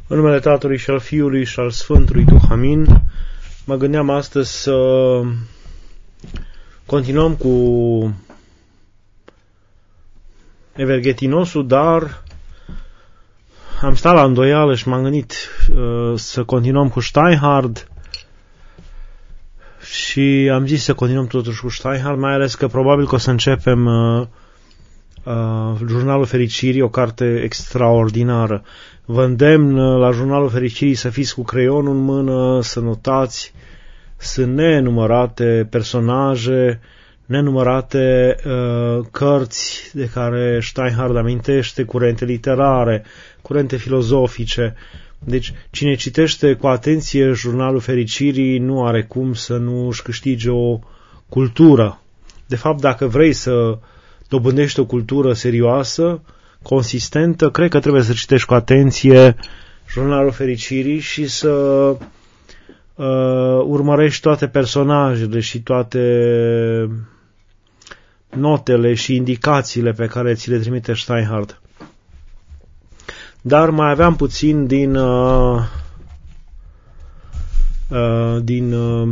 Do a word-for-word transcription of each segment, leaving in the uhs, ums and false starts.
În numele Tatălui și al Fiului și al Sfântului Duh, amin. Mă gândeam astăzi să continuăm cu Everghetinosul, dar am stat la îndoială și m-am gândit uh, să continuăm cu Steinhard și am zis să continuăm totuși cu Steinhard, mai ales că probabil că o să începem uh, uh, Jurnalul Fericirii, o carte extraordinară. Vă îndemn uh, la Jurnalul Fericirii să fiți cu creionul în mână, să notați. Sunt nenumărate personaje, nenumărate uh, cărți de care Steinhard amintește, curente literare, curente filozofice. Deci cine citește cu atenție Jurnalul Fericirii nu are cum să nu își câștige o cultură. De fapt, dacă vrei să dobândești o cultură serioasă, consistentă, cred că trebuie să citești cu atenție Jurnalul Fericirii și să uh, urmărești toate personajele și toate notele și indicațiile pe care ți le trimite Steinhard. Dar mai aveam puțin din uh, uh, din uh,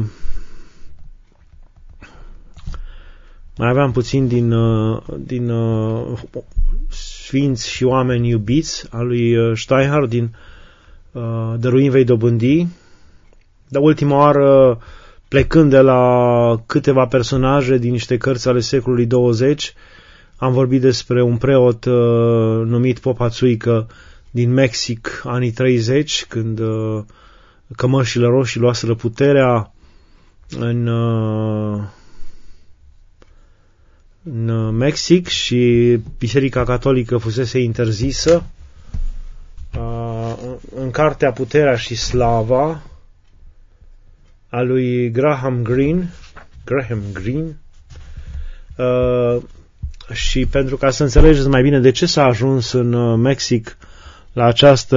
mai aveam puțin din uh, din uh, sfinți și oameni iubiți al lui Steinhard, din uh, Dăruim vei dobândi. Dar ultima oară, plecând de la câteva personaje din niște cărți ale secolului douăzeci, am vorbit despre un preot uh, numit Popa Țuică din Mexic, anii treizeci, când uh, cămășile roșii luaseră puterea în, uh, în Mexic și Biserica Catolică fusese interzisă. Uh, în cartea Puterea și Slava a lui Graham Greene, Graham Greene, uh, și pentru ca să înțelegeți mai bine de ce s-a ajuns în Mexic la această,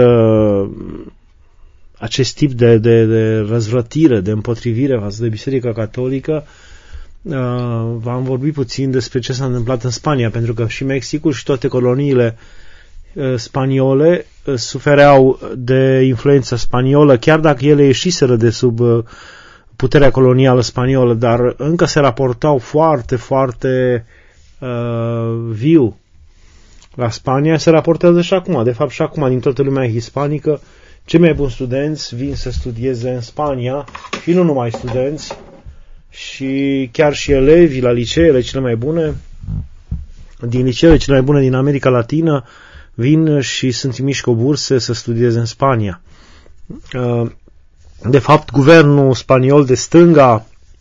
acest tip de, de, de răzvrătire, de împotrivire față de Biserica Catolică, uh, v-am vorbit puțin despre ce s-a întâmplat în Spania, pentru că și Mexicul și toate coloniile uh, spaniole uh, sufereau de influența spaniolă, chiar dacă ele ieșiseră de sub uh, puterea colonială spaniolă, dar încă se raportau foarte, foarte uh, viu la Spania. Se raportează și acum. De fapt, și acum, din toată lumea hispanică, cei mai buni studenți vin să studieze în Spania și nu numai studenți, și chiar și elevi la liceele cele mai bune, din liceele cele mai bune din America Latină, vin și sunt trimiși cu o bursă să studieze în Spania. Uh, De fapt, guvernul spaniol de stânga,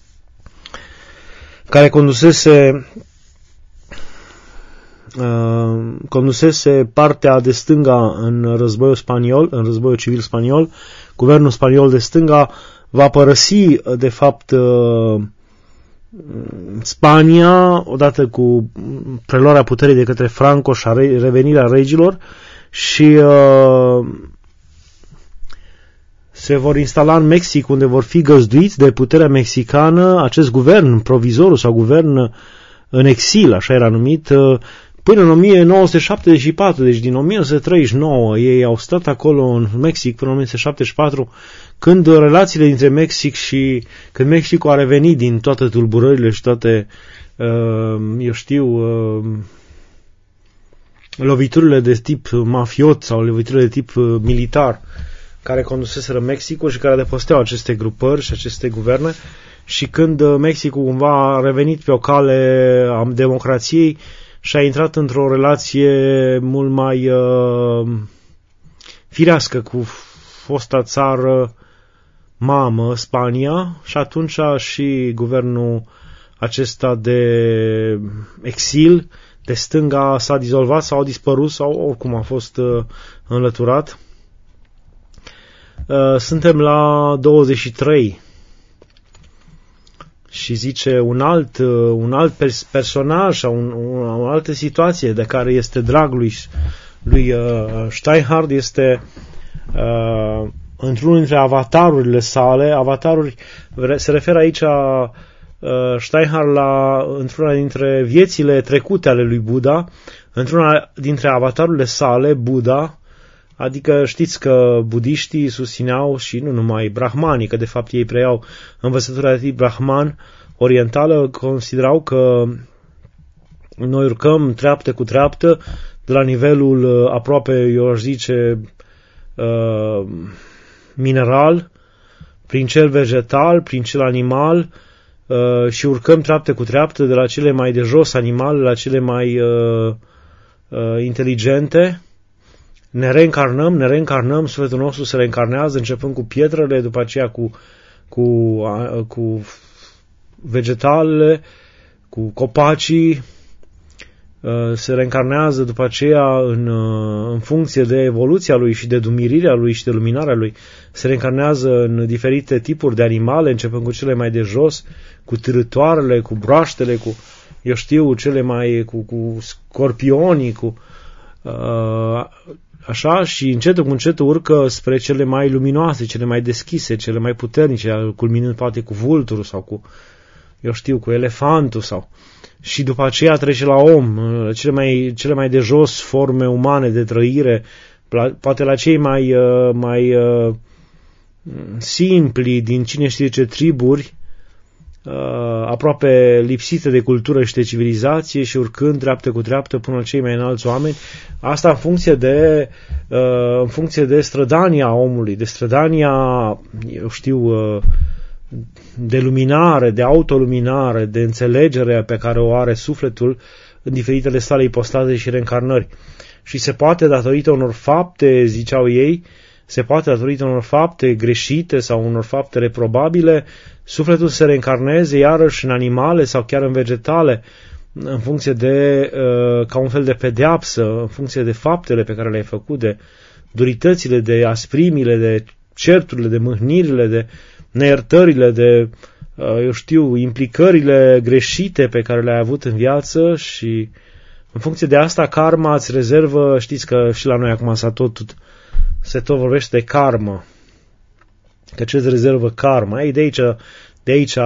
care condusese, uh, condusese partea de stânga în războiul spaniol, în războiul civil spaniol, guvernul spaniol de stânga va părăsi, de fapt, uh, Spania, odată cu preluarea puterii de către Franco și revenirea regilor, și uh, se vor instala în Mexic, unde vor fi găzduiți de puterea mexicană, acest guvern provizoriu sau guvern în exil, așa era numit, până în o mie nouă sute șaptezeci și patru, deci din o mie nouă sute treizeci și nouă ei au stat acolo în Mexic până în o mie nouă sute șaptezeci și patru, când relațiile dintre Mexic și când Mexicul a revenit din toate tulburările și toate, eu știu, loviturile de tip mafiot sau loviturile de tip militar, care conduseseră Mexicul și care adăposteau aceste grupări și aceste guverne, și când Mexicul cumva a revenit pe o cale a democrației și a intrat într-o relație mult mai uh, firească cu fosta țară mamă, Spania, și atunci și guvernul acesta de exil, de stânga, s-a dizolvat sau a dispărut sau oricum a fost uh, înlăturat. Suntem la douăzeci și trei și zice un alt, un alt personaj sau un, o altă situație de care este drag lui, lui Steinhard, este uh, într-unul dintre avatarurile sale. Avataruri se referă aici uh, Steinhard la într-una dintre viețile trecute ale lui Buddha. Într-una dintre avatarurile sale, Buddha Adică știți că budiștii susțineau și nu numai brahmanii, că de fapt ei preiau învățătura de tip brahman orientală, considerau că noi urcăm treaptă cu treaptă de la nivelul aproape, eu aș zice, uh, mineral, prin cel vegetal, prin cel animal uh, și urcăm treaptă cu treaptă de la cele mai de jos animale la cele mai uh, uh, inteligente. Ne reîncarnăm, ne reîncarnăm, sufletul nostru se reîncarnează, începând cu pietrele, după aceea cu, cu, uh, cu vegetalele, cu copacii, se reîncarnează după aceea în, în funcție de evoluția lui și de dumirirea lui și de luminarea lui. Se reîncarnează în diferite tipuri de animale, începând cu cele mai de jos, cu târătoarele, cu broaștele, cu, eu știu, cele mai, cu, cu scorpionii, cu uh, așa, și încetul cu încetul urcă spre cele mai luminoase, cele mai deschise, cele mai puternice, culminând poate cu vulturul sau cu, eu știu, cu elefantul sau... Și după aceea trece la om, cele mai, cele mai de jos forme umane de trăire, poate la cei mai, mai simpli din cine știe ce triburi, aproape lipsite de cultură și de civilizație și urcând treaptă cu treaptă până la cei mai înalți oameni. Asta în funcție de, în funcție de strădania omului, de strădania, eu știu, de luminare, de autoluminare, de înțelegere pe care o are sufletul în diferitele sale ipostaze și reîncarnări. Și se poate, datorită unor fapte, ziceau ei, se poate, datorită unor fapte greșite sau unor fapte reprobabile, sufletul se reîncarneze iarăși în animale sau chiar în vegetale, în funcție de, ca un fel de pedeapsă, în funcție de faptele pe care le-ai făcut, de duritățile, de asprimile, de certurile, de mâhnirile, de neiertările, de, eu știu, implicările greșite pe care le-ai avut în viață și în funcție de asta karma îți rezervă, știți că și la noi acum s-a tot, se tot vorbește de karma, că ce îți rezervă karma. Ei, de aici, de aici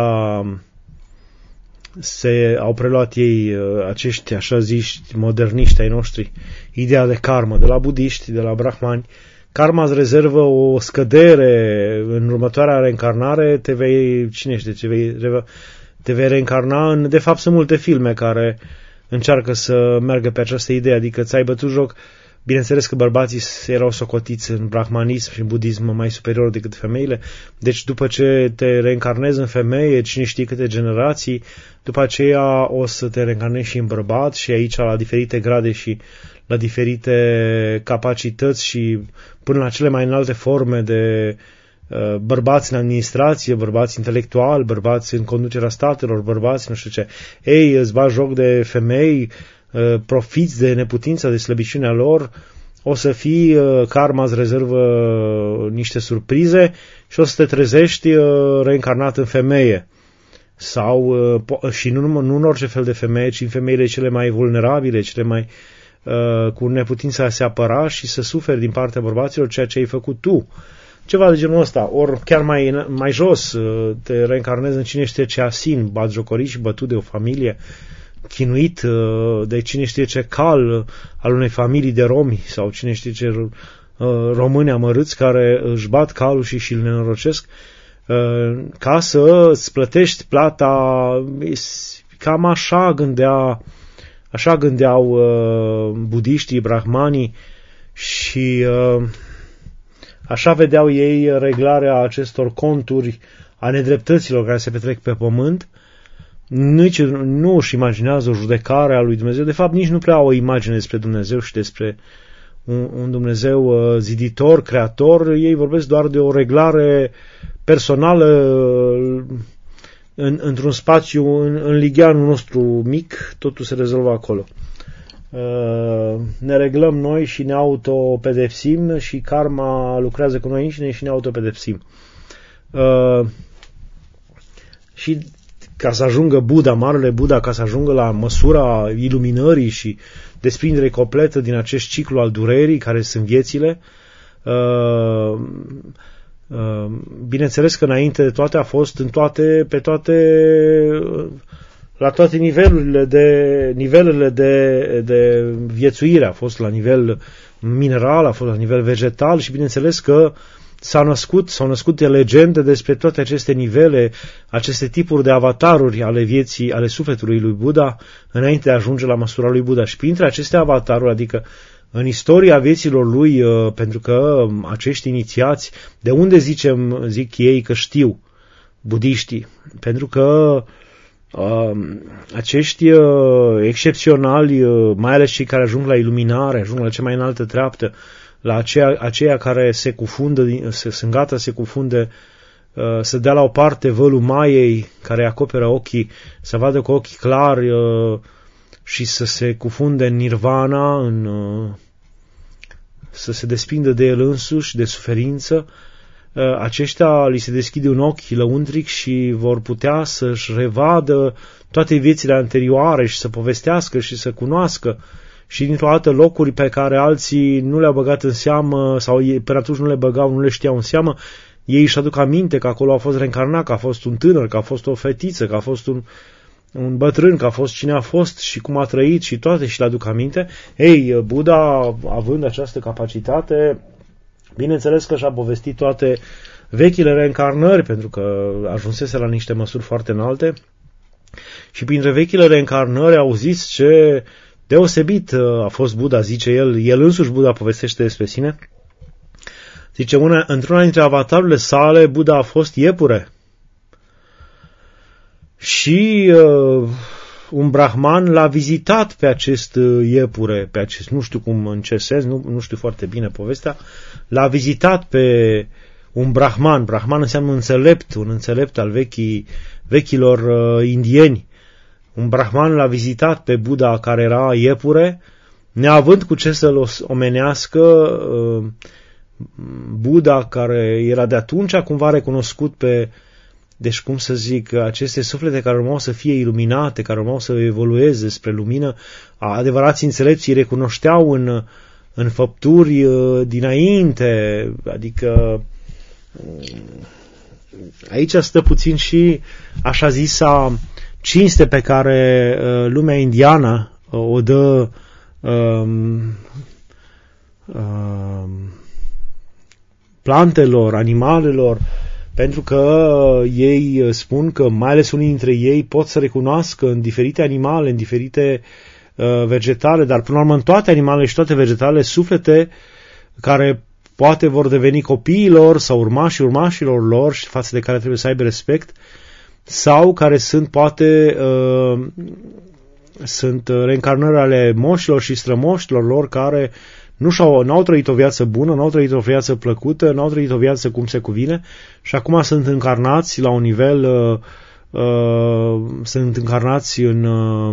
se au preluat ei, acești așa ziși moderniști ai noștri, ideea de karma, de la budiști, de la brahmani. Karma îți rezervă o scădere în următoarea reîncarnare, te vei, cine știe, te vei, te vei reîncarna în, de fapt sunt multe filme care încearcă să meargă pe această idee, adică ți-ai bătut joc, bineînțeles că bărbații erau socotiți în brahmanism și în budism mai superior decât femeile, deci după ce te reîncarnezi în femeie, cine știe câte generații, după aceea o să te reîncarnezi și în bărbat și aici la diferite grade și la diferite capacități și până la cele mai înalte forme de uh, bărbați în administrație, bărbați intelectuali, bărbați în conducerea statelor, bărbați nu știu ce. Ei, îți bagi joc de femei, uh, profiți de neputința, de slăbiciunea lor, o să fii, uh, karma îți rezervă niște surprize și o să te trezești uh, reîncarnat în femeie. Sau, uh, și nu, nu în orice fel de femeie, ci în femeile cele mai vulnerabile, cele mai cu neputința a se apăra și să suferi din partea bărbaților ceea ce ai făcut tu. Ceva de genul ăsta. Ori chiar mai, mai jos, te reîncarnezi în cine știe ce asin, batjocorit și bătut de o familie, chinuit de cine știe ce cal al unei familii de romi sau cine știe ce români amărâți care își bat calul și și îl nenorocesc, ca să îți plătești plata. Cam așa gândea Așa gândeau uh, budiștii, brahmanii și uh, așa vedeau ei reglarea acestor conturi a nedreptăților care se petrec pe pământ. Nici nu își imaginează o judecare a lui Dumnezeu. De fapt, nici nu prea au o imagine despre Dumnezeu și despre un, un Dumnezeu uh, ziditor, creator. Ei vorbesc doar de o reglare personală uh, În, într-un spațiu, în, în ligheanul nostru mic, totul se rezolvă acolo. Uh, ne reglăm noi și ne autopedepsim și karma lucrează cu noi înșine și ne autopedepsim. Uh, și ca să ajungă Buddha, Marele Buddha, ca să ajungă la măsura iluminării și desprinderii completă din acest ciclu al durerii, care sunt viețile, uh, bineînțeles că înainte de toate a fost în toate, pe toate, la toate nivelurile de, nivelurile de, de viețuire, a fost la nivel mineral, a fost la nivel vegetal și bineînțeles că s-a născut, s-au născut legende despre toate aceste nivele, aceste tipuri de avataruri ale vieții, ale sufletului lui Buddha, înainte de a ajunge la măsura lui Buddha. Și printre aceste avataruri, adică în istoria vieților lui, pentru că acești inițiați, de unde zicem, zic ei că știu budiștii? Pentru că uh, acești uh, excepționali, uh, mai ales cei care ajung la iluminare, ajung la cea mai înaltă treaptă, la aceia, aceia care se cufundă, se, sunt gata să se cufunde, uh, să dea la o parte vălul maiei care acoperă ochii, să vadă cu ochii clari uh, și să se cufunde în nirvana, în, uh, să se desprindă de el însuși, de suferință. Uh, aceștia li se deschide un ochi lăuntric și vor putea să-și revadă toate viețile anterioare și să povestească și să cunoască și dintr-o dată locuri pe care alții nu le-au băgat în seamă sau ei, până atunci nu le băgau, nu le știau în seamă, ei își aduc aminte că acolo a fost reîncarnat, că a fost un tânăr, că a fost o fetiță, că a fost un, un bătrân, că a fost cine a fost și cum a trăit și toate și le aduc aminte. Ei, Buddha, având această capacitate, bineînțeles că și-a povestit toate vechile reîncarnări, pentru că ajunsese la niște măsuri foarte înalte și printre vechile reîncarnări auziți ce deosebit a fost Buddha, zice el, el însuși Buddha povestește despre sine. Zice, una, într-una dintre avatarurile sale, Buddha a fost iepure. Și uh, un brahman l-a vizitat pe acest iepure, pe acest, nu știu cum, în ce sens, nu, nu știu foarte bine povestea, l-a vizitat pe un brahman. Brahman înseamnă înțelept, un înțelept al vechii, vechilor uh, indieni. Un brahman l-a vizitat pe Buddha care era iepure, neavând cu ce să-l omenească. Buddha care era de atunci cumva recunoscut pe, deci cum să zic, aceste suflete care urmau să fie iluminate, care urmau să evolueze spre lumină, adevărații înțelepții recunoșteau în, în făpturi dinainte, adică aici stă puțin și așa zisa cinste pe care uh, lumea indiană uh, o dă um, uh, plantelor, animalelor, pentru că uh, ei spun că mai ales unii dintre ei pot să recunoască în diferite animale, în diferite uh, vegetale, dar până la urmă în toate animalele și toate vegetalele suflete care poate vor deveni copiilor sau urmașii urmașilor lor și față de care trebuie să aibă respect, sau care sunt poate uh, sunt reîncarnări ale moșilor și strămoșilor lor care nu și-au, n-au trăit o viață bună, n-au trăit o viață plăcută, n-au trăit o viață cum se cuvine și acum sunt încarnați la un nivel uh, uh, sunt încarnați în uh,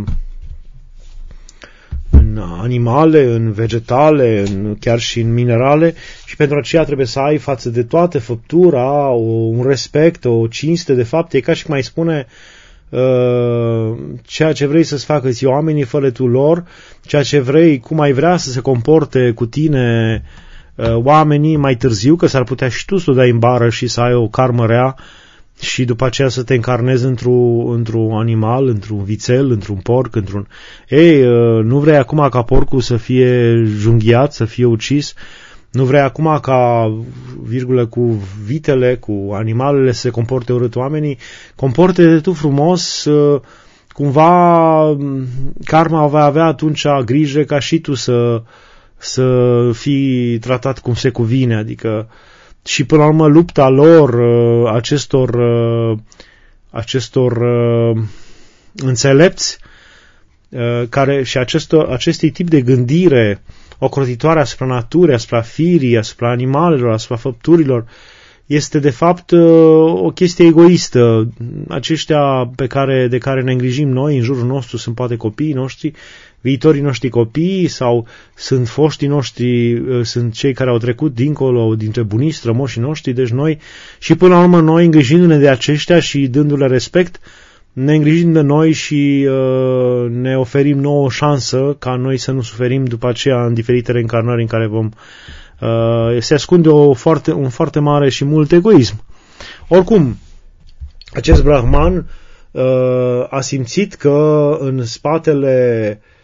în animale, în vegetale, în, chiar și în minerale și pentru aceea trebuie să ai față de toată făptura o, un respect, o cinste, de fapt e ca și cum ai spune uh, ceea ce vrei să-ți facă ție oamenii, fă-le tu lor, ceea ce vrei, cum ai vrea să se comporte cu tine uh, oamenii mai târziu, că s-ar putea și tu să o dai în bară și să ai o karmă rea și după aceea să te încarnezi într-un, într-un animal, într-un vițel, într-un porc, într-un... Ei, nu vrei acum ca porcul să fie junghiat, să fie ucis, nu vrei acum ca, virgulă, cu vitele, cu animalele să se comporte urât oamenii, comporte-te tu frumos, cumva karma va avea atunci grijă ca și tu să, să fii tratat cum se cuvine, adică și până la urmă lupta lor, acestor, acestor înțelepți care, și acestor, acestui tip de gândire ocrotitoare asupra naturii, asupra firii, asupra animalelor, asupra făpturilor, este de fapt o chestie egoistă. Aceștia pe care, de care ne îngrijim noi în jurul nostru sunt poate copiii noștri, viitorii noștri copii sau sunt foștii noștri, sunt cei care au trecut dincolo dintre bunici, strămoșii noștri, deci noi și până la urmă noi îngrijindu-ne de aceștia și dându-le respect, ne îngrijim de noi și uh, ne oferim nouă o șansă ca noi să nu suferim după aceea în diferite reîncarnări în care vom uh, se ascunde o foarte, un foarte mare și mult egoism. Oricum, acest brahman uh, a simțit că în spatele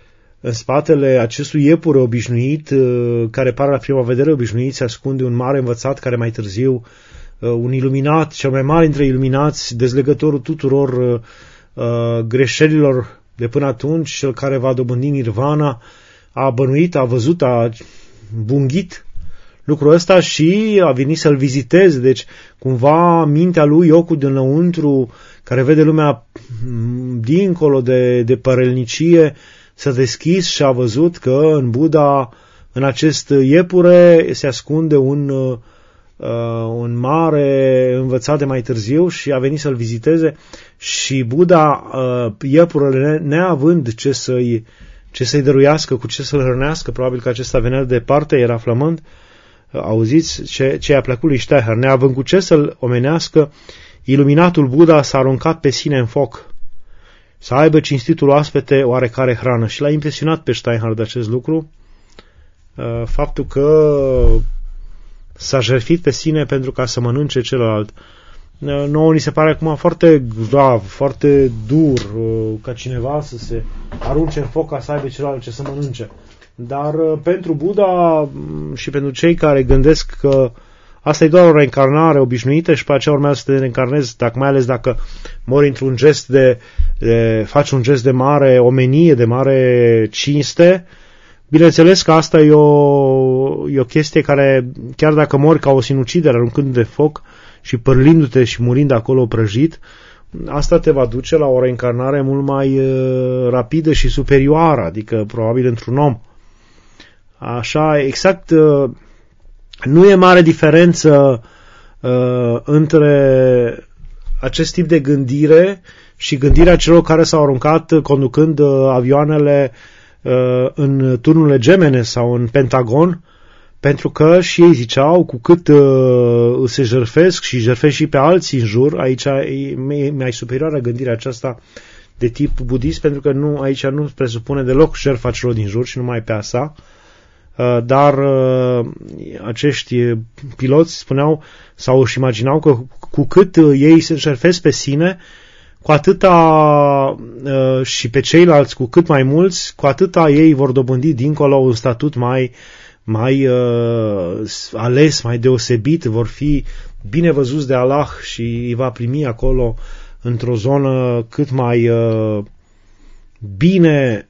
în spatele acestui iepure obișnuit, care pare la prima vedere obișnuit, se ascunde un mare învățat care mai târziu, un iluminat, cel mai mare dintre iluminați, dezlegătorul tuturor uh, greșelilor de până atunci, cel care va dobândi nirvana, a bănuit, a văzut, a bunghit lucrul ăsta și a venit să-l viziteze. Deci, cumva, mintea lui, ocul dinăuntru, care vede lumea dincolo de, de părelnicie, s-a deschis și a văzut că în Buddha, în acest iepure, se ascunde un, uh, un mare învățat de mai târziu și a venit să-l viziteze. Și Buddha, uh, iepurele, neavând ce să-i, ce să-i dăruiască, cu ce să-l hrănească, probabil că acesta venea de departe, era flămând, uh, auziți ce, ce i-a plăcut lui Stecher, neavând cu ce să-l omenească, iluminatul Buddha s-a aruncat pe sine în foc, să aibă cinstitul oaspete oarecare hrană. Și l-a impresionat pe Steinhardt acest lucru, faptul că s-a jertfit pe sine pentru ca să mănânce celălalt. Nouă ni se pare acum foarte grav, foarte dur ca cineva să se arunce în foc ca să aibă celălalt ce să mănânce. Dar pentru Buddha și pentru cei care gândesc că asta e doar o reîncarnare obișnuită și pe aceea urmează să te reîncarnezi, dacă, mai ales dacă mori într-un gest de, de, faci un gest de mare omenie, de mare cinste, bineînțeles că asta e o, e o chestie care, chiar dacă mori ca o sinucidere, aruncând de foc și părlindu-te și murind acolo prăjit, asta te va duce la o reîncarnare mult mai uh, rapidă și superioară, adică probabil într-un om. Așa, exact... Uh, Nu e mare diferență uh, între acest tip de gândire și gândirea celor care s-au aruncat conducând uh, avioanele uh, în turnurile gemene sau în Pentagon, pentru că și ei ziceau, cu cât uh, se jertfesc și jertfesc și pe alții în jur, aici e mai superioară gândirea aceasta de tip budist, pentru că nu, aici nu presupune deloc jertfa celor din jur și numai pe asta. Dar acești piloți spuneau sau își imaginau că cu cât ei se jertfesc pe sine, cu atâta și pe ceilalți cu cât mai mulți, cu atâta ei vor dobândi dincolo un statut mai, mai ales, mai deosebit, vor fi bine văzuți de Allah și îi va primi acolo într-o zonă cât mai bine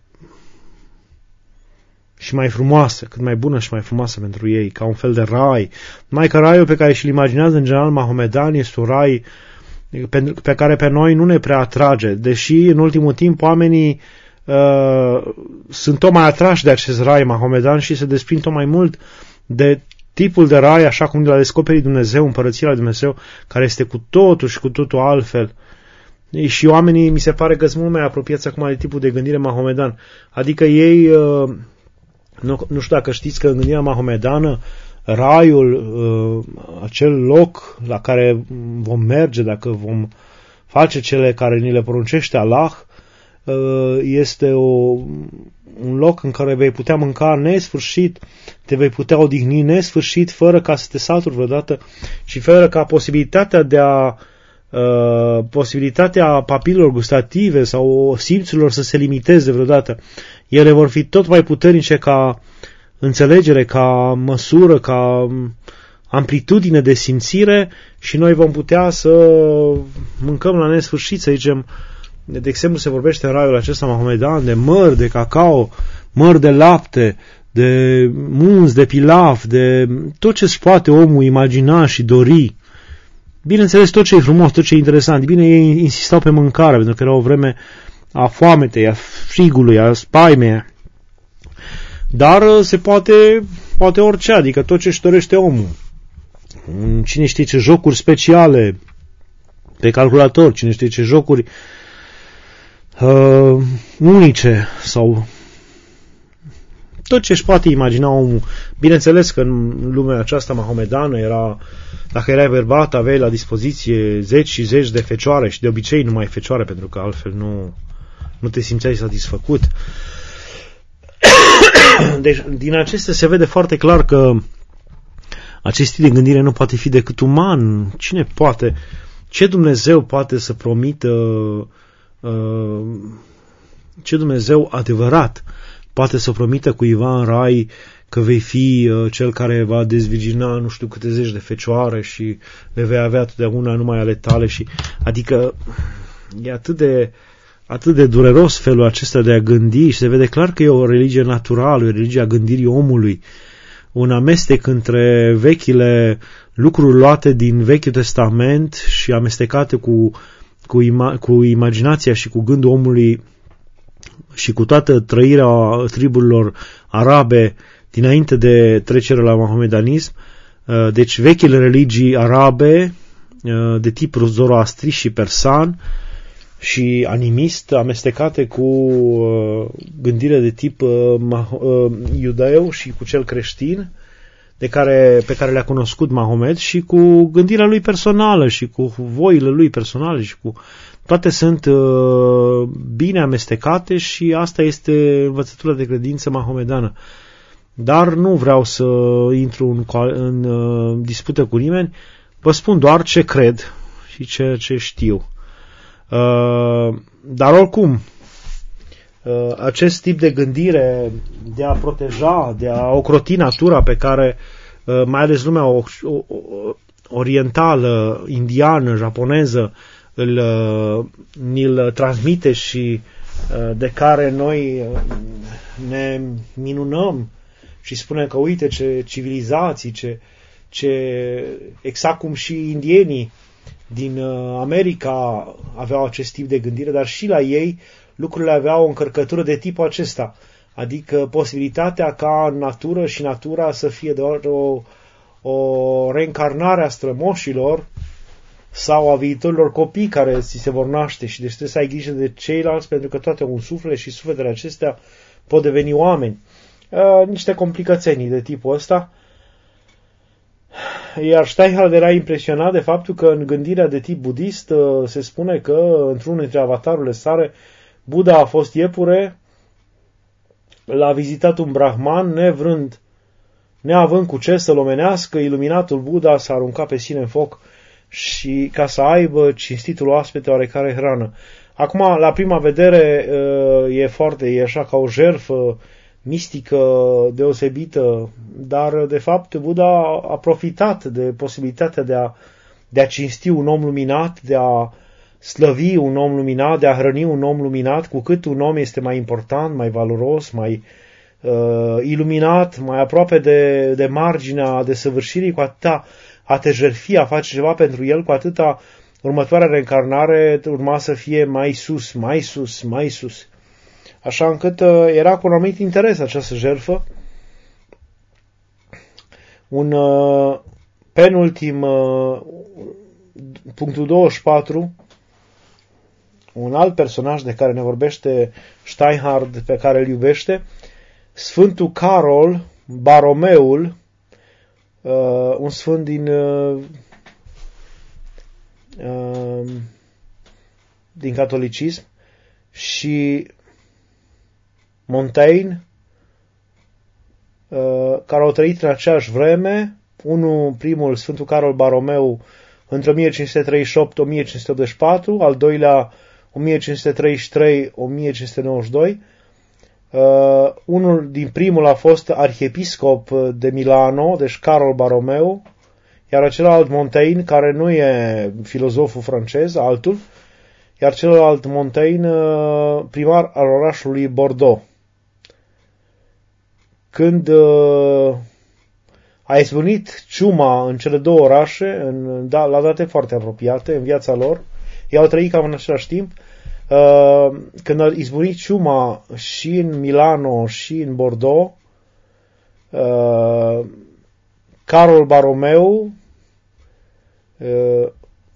și mai frumoasă, cât mai bună și mai frumoasă pentru ei, ca un fel de rai. Mai că raiul pe care și-l imaginează în general mahomedan este un rai pe, pe care pe noi nu ne prea atrage, deși în ultimul timp oamenii uh, sunt tot mai atrași de acest rai mahomedan și se desprind tot mai mult de tipul de rai, așa cum l-a descoperit Dumnezeu, împărăția lui Dumnezeu, care este cu totul și cu totul altfel. Și oamenii mi se pare că sunt mult mai apropiați acum de tipul de gândire mahomedan. Adică ei... Uh, Nu, nu știu dacă știți că în gândirea mahomedană raiul, uh, acel loc la care vom merge dacă vom face cele care ni le poruncește Allah, uh, este o, un loc în care vei putea mânca nesfârșit, te vei putea odihni nesfârșit fără ca să te saturi vreodată și fără ca posibilitatea de a uh, posibilitatea papilor gustative sau simțurilor să se limiteze vreodată. Ele vor fi tot mai puternice ca înțelegere, ca măsură, ca amplitudine de simțire și noi vom putea să mâncăm la nesfârșit, să zicem, de exemplu se vorbește în raiul acesta mahomedan de măr, de cacao, măr de lapte, de munți, de pilaf, de tot ce-și poate omul imagina și dori. Bineînțeles, tot ce e frumos, tot ce e interesant. Bine, ei insistau pe mâncare, pentru că era o vreme a foametei, a frigului, a spaimei. Dar se poate, poate orice, adică tot ce își dorește omul. Cine știe ce jocuri speciale pe calculator, cine știe ce jocuri uh, unice sau tot ce își poate imagina omul. Bineînțeles că în lumea aceasta mahomedană era, dacă erai bărbat, aveai la dispoziție zeci și zeci de fecioare și de obicei numai fecioare, pentru că altfel nu, nu te simțeai satisfăcut. Deci, din acestea se vede foarte clar că acest tip de gândire nu poate fi decât uman. Cine poate? Ce Dumnezeu poate să promită? Uh, ce Dumnezeu adevărat poate să promită cuiva în rai că vei fi uh, cel care va dezvirgina nu știu câte zeci de fecioare și le vei avea totdeauna numai ale tale. Și, adică e atât de, atât de dureros felul acesta de a gândi și se vede clar că e o religie naturală, o religie a gândirii omului, un amestec între vechile lucruri luate din Vechiul Testament și amestecate cu, cu, ima, cu imaginația și cu gândul omului și cu toată trăirea triburilor arabe dinainte de trecerea la mahomedanism. Deci vechile religii arabe de tip zoroastrist și persan și animist, amestecate cu gândire de tip iudeu și cu cel creștin de care, pe care le-a cunoscut Mahomet și cu gândirea lui personală și cu voile lui personale și cu toate sunt uh, bine amestecate și asta este învățătura de credință mahomedană. Dar nu vreau să intru în, în uh, dispută cu nimeni, vă spun doar ce cred și ce, ce știu. Uh, dar oricum, uh, acest tip de gândire de a proteja, de a ocroti natura pe care uh, mai ales lumea o, o, orientală, indiană, japoneză îl, ni-l transmite și de care noi ne minunăm și spunem că uite ce civilizații, ce, ce exact cum și indienii din America aveau acest tip de gândire, dar și la ei lucrurile aveau o încărcătură de tipul acesta, adică posibilitatea ca în natură și natura să fie doar o, o reîncarnare a strămoșilor sau a viitorilor copii care ți se vor naște și deci trebuie să ai grijă de ceilalți pentru că toate un suflet și sufletele acestea pot deveni oameni. Uh, niște complicații de tipul ăsta. Iar Steinhardt era impresionat de faptul că în gândirea de tip budist uh, se spune că într-unul dintre avatarurile sale Buddha a fost iepure, l-a vizitat un brahman nevrând, neavând cu ce să-l omenească, iluminatul Buddha s-a aruncat pe sine în foc și ca să aibă cinstitul oaspete oarecare hrană. Acum, la prima vedere, e foarte, e așa ca o jertfă mistică deosebită, dar de fapt Buddha a profitat de posibilitatea de a, de a cinsti un om luminat, de a slăvi un om luminat, de a hrăni un om luminat. Cu cât un om este mai important, mai valoros, mai uh, iluminat, mai aproape de, de marginea desăvârșirii, cu atâta a te jertfi, a face ceva pentru el, cu atâta următoarea reîncarnare urma să fie mai sus, mai sus, mai sus. Așa încât uh, era cu un anumit interes această jertfă. Un uh, penultim, uh, punctul douăzeci și patru, un alt personaj de care ne vorbește Steinhardt, pe care îl iubește, Sfântul Carol Baromeul, uh, un sfânt din uh, uh, din catolicism, și Montaigne, uh, care au trăit în aceeași vreme, unul, primul, Sfântul Carol Baromeu, între o mie cinci sute treizeci și opt - o mie cinci sute optzeci și patru, al doilea o mie cinci sute treizeci și trei - o mie cinci sute nouăzeci și doi. Uh, unul din primul a fost arhiepiscop de Milano, deci Carol Baromeu, iar celălalt Montaigne, care nu e filozoful francez, altul, iar celălalt Montaigne, uh, primar al orașului Bordeaux. Când uh, a izbunit ciuma în cele două orașe, în, da, la date foarte apropiate în viața lor, ei au trăit cam în același timp, uh, când a izbunit ciuma și în Milano și în Bordeaux, uh, Carol Baromeu, uh,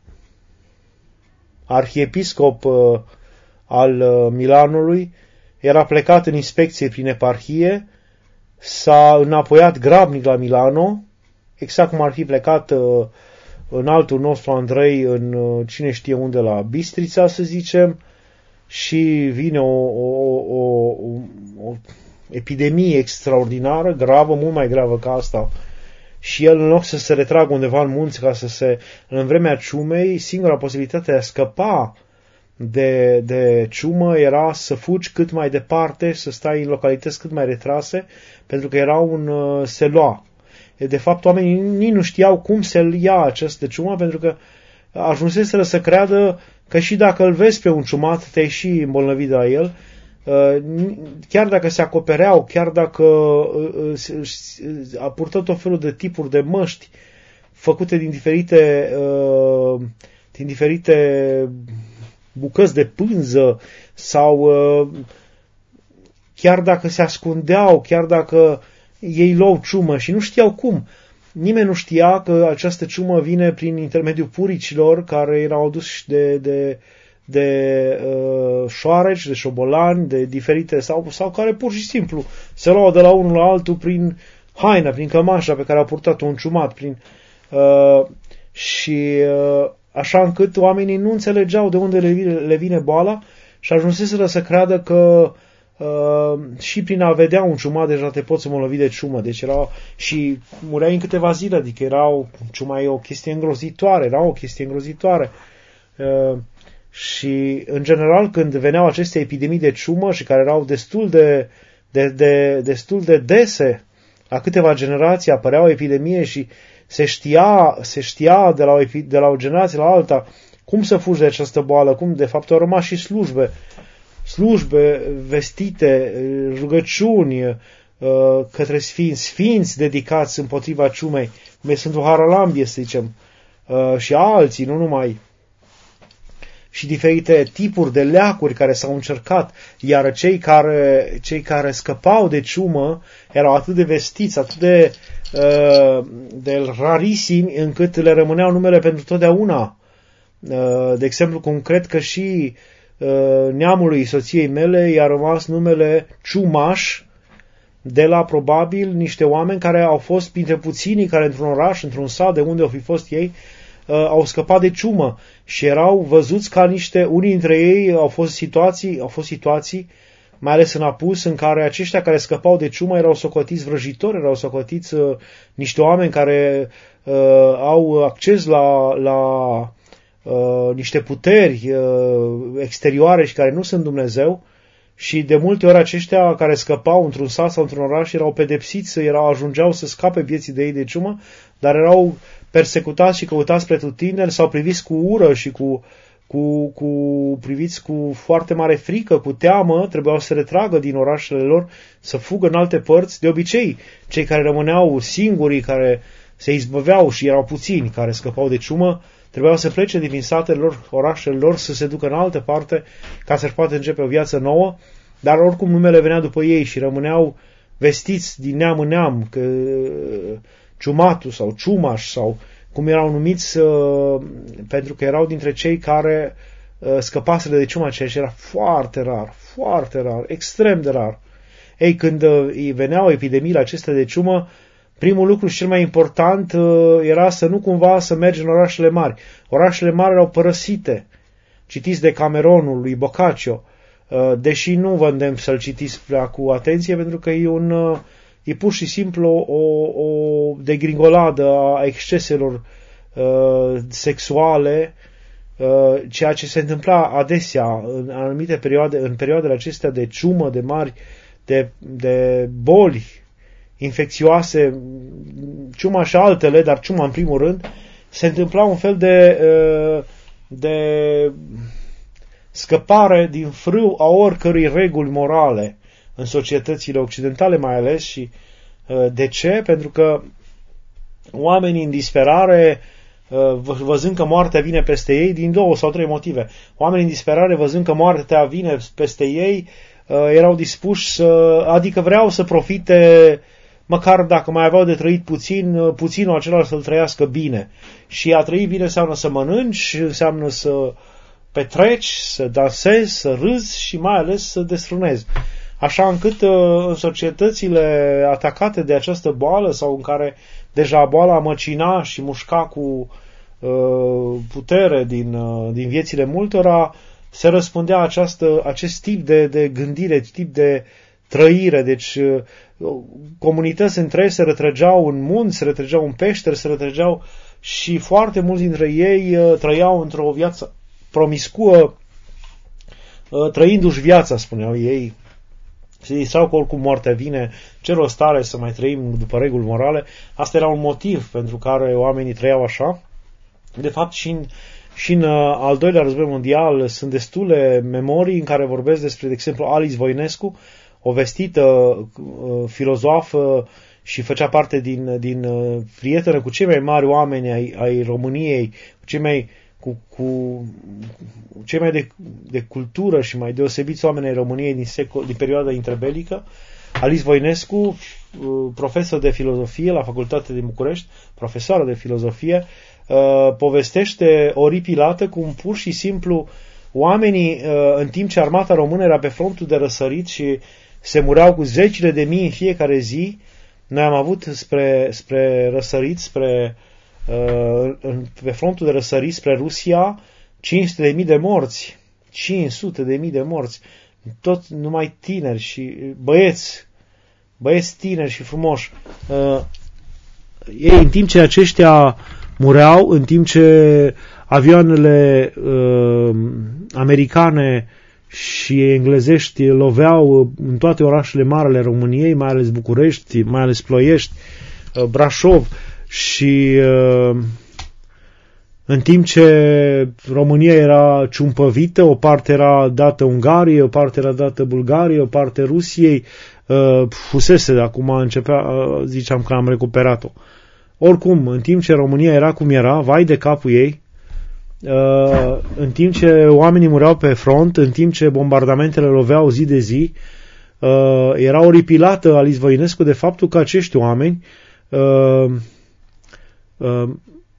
arhiepiscop uh, al uh, Milanului, era plecat în inspecție prin eparhie, s-a înapoiat grabnic la Milano, exact cum ar fi plecat uh, în altul nostru Andrei în uh, cine știe unde, la Bistrița, să zicem, și vine o, o, o, o, o epidemie extraordinară, gravă, mult mai gravă ca asta, și el, în loc să se retragă undeva în munți ca să se, în vremea ciumei, singura posibilitate de a scăpa de, de ciumă era să fugi cât mai departe, să stai în localități cât mai retrase, pentru că era un uh, se lua. De fapt, oamenii nici nu știau cum se ia această ciumă, pentru că ajunseseră să creadă că și dacă îl vezi pe un ciumat, te-ai și îmbolnăvit de la el, chiar dacă se acopereau, chiar dacă a purtat tot felul de tipuri de măști făcute din diferite, din diferite bucăți de pânză sau chiar dacă se ascundeau, chiar dacă ei luau ciumă și nu știau cum. Nimeni nu știa că această ciumă vine prin intermediul puricilor care erau aduși de, de, de uh, șoareci, de șobolani, de diferite, sau, sau care pur și simplu se luau de la unul la altul prin haina, prin cămașa pe care a purtat-o un ciumat, prin, uh, și uh, așa încât oamenii nu înțelegeau de unde le vine, le vine boala și ajunseseră să creadă că Uh, și prin a vedea un ciumat deja te poți îmbolnăvi de ciumă. Deci era și mureai în câteva zile, adică era, ciuma e o chestie îngrozitoare, era o chestie îngrozitoare. Uh, și în general când veneau aceste epidemii de ciumă și care erau destul de, de, de, destul de dese, la câteva generații apărea o epidemie și se știa, se știa de, la o, de la o generație la alta cum să fugi de această boală, cum de fapt au rămas și slujbe slujbe vestite, rugăciuni către sfinți, sfinți dedicați împotriva ciumei, cum e Sfântul Haralambie, să zicem, și alții, nu numai, și diferite tipuri de leacuri care s-au încercat, iar cei care, cei care scăpau de ciumă erau atât de vestiți, atât de, de rarisimi, încât le rămâneau numele pentru totdeauna. De exemplu, cum cred că și neamului soției mele i-a rămas numele Ciumaș, de la probabil niște oameni care au fost printre puținii care într-un oraș, într-un sat, de unde au fi fost ei, au scăpat de ciumă și erau văzuți ca niște, unii dintre ei au fost situații, au fost situații, mai ales în apus, în care aceștia care scăpau de ciumă erau socotiți vrăjitori, erau socotiți uh, niște oameni care uh, au acces la, la Uh, niște puteri uh, exterioare și care nu sunt Dumnezeu și de multe ori aceștia care scăpau într-un sat sau într-un oraș erau pedepsiți, erau, ajungeau să scape vieții de ei de ciumă, dar erau persecutați și căutați pretutindeni sau priviți cu ură și cu, cu, cu priviți cu foarte mare frică, cu teamă, trebuiau să se retragă din orașele lor, să fugă în alte părți. De obicei, cei care rămâneau singurii, care se izbăveau și erau puțini, care scăpau de ciumă, trebuiau să plece din satele lor, orașele lor, să se ducă în altă parte ca să-și poată începe o viață nouă, dar oricum numele venea după ei și rămâneau vestiți din neam în neam, că ciumatul sau ciumaș sau cum erau numiți, pentru că erau dintre cei care scăpaseră de ciuma, ceea ce era foarte rar, foarte rar, extrem de rar. Ei, când îi veneau epidemiile acestea de ciumă, primul lucru și cel mai important era să nu cumva să mergi în orașele mari. Orașele mari erau părăsite. Citiți Decameronul lui Boccaccio, deși nu vă îndemn să-l citiți prea cu atenție, pentru că e, un, e pur și simplu o, o degringoladă a exceselor uh, sexuale, uh, ceea ce se întâmpla adesea în anumite perioade, în perioadele acestea de ciumă, de mari, de, de boli infecțioase, ciuma și altele, dar ciuma în primul rând, se întâmpla un fel de, de scăpare din frâu a oricărui reguli morale în societățile occidentale mai ales. Și de ce? Pentru că oamenii în disperare, văzând că moartea vine peste ei, din două sau trei motive. Oamenii în disperare, văzând că moartea vine peste ei, erau dispuși să, adică vreau să profite, măcar dacă mai aveau de trăit puțin, puținul acela să-l trăiască bine. Și a trăi bine înseamnă să mănânci, înseamnă să petreci, să dansezi, să râzi și mai ales să desfrânezi. Așa încât în societățile atacate de această boală sau în care deja boala măcina și mușca cu uh, putere din, uh, din viețile multora, se răspundea această, acest tip de, de gândire, tip de trăire. Deci uh, comunități între se retrăgeau în munți, se retrăgeau în peșteri, se retrăgeau și foarte mulți dintre ei uh, trăiau într-o viață promiscuă, trăindu-și viața, spuneau ei, se distrau că oricum moartea vine, ce rost are să mai trăim după reguli morale. Asta era un motiv pentru care oamenii trăiau așa. De fapt, și în, și în al doilea război mondial sunt destule memorii în care vorbesc despre, de exemplu, Alice Voinescu, o vestită uh, filozofă și făcea parte din, din uh, prietenă cu cei mai mari oameni ai, ai României, cu cei mai, cu, cu, cu cei mai de, de cultură și mai deosebiți oameni ai României din, secol, din perioada interbelică. Alice Voinescu, uh, profesor de filozofie la Facultatea din București, profesoară de filozofie, uh, povestește oripilată cum pur și simplu oamenii, uh, în timp ce armata română era pe frontul de răsărit și se mureau cu zecile de mii în fiecare zi, noi am avut spre, spre răsărit, spre, uh, pe frontul de răsărit spre Rusia, cinci sute de mii de morți, cinci sute de mii de morți, tot numai tineri și băieți, băieți tineri și frumoși. Uh, ei, în timp ce aceștia mureau, în timp ce avioanele uh, americane și englezești loveau în toate orașele mari ale României, mai ales București, mai ales Ploiești, Brașov, și în timp ce România era ciumpăvită, o parte era dată Ungariei, o parte era dată Bulgariei, o parte Rusiei, fusese, de acum începea, ziceam că am recuperat-o. Oricum, în timp ce România era cum era, vai de capul ei, Uh, în timp ce oamenii mureau pe front, în timp ce bombardamentele loveau zi de zi, uh, era oripilată Alice Voinescu de faptul că acești oameni, uh, uh,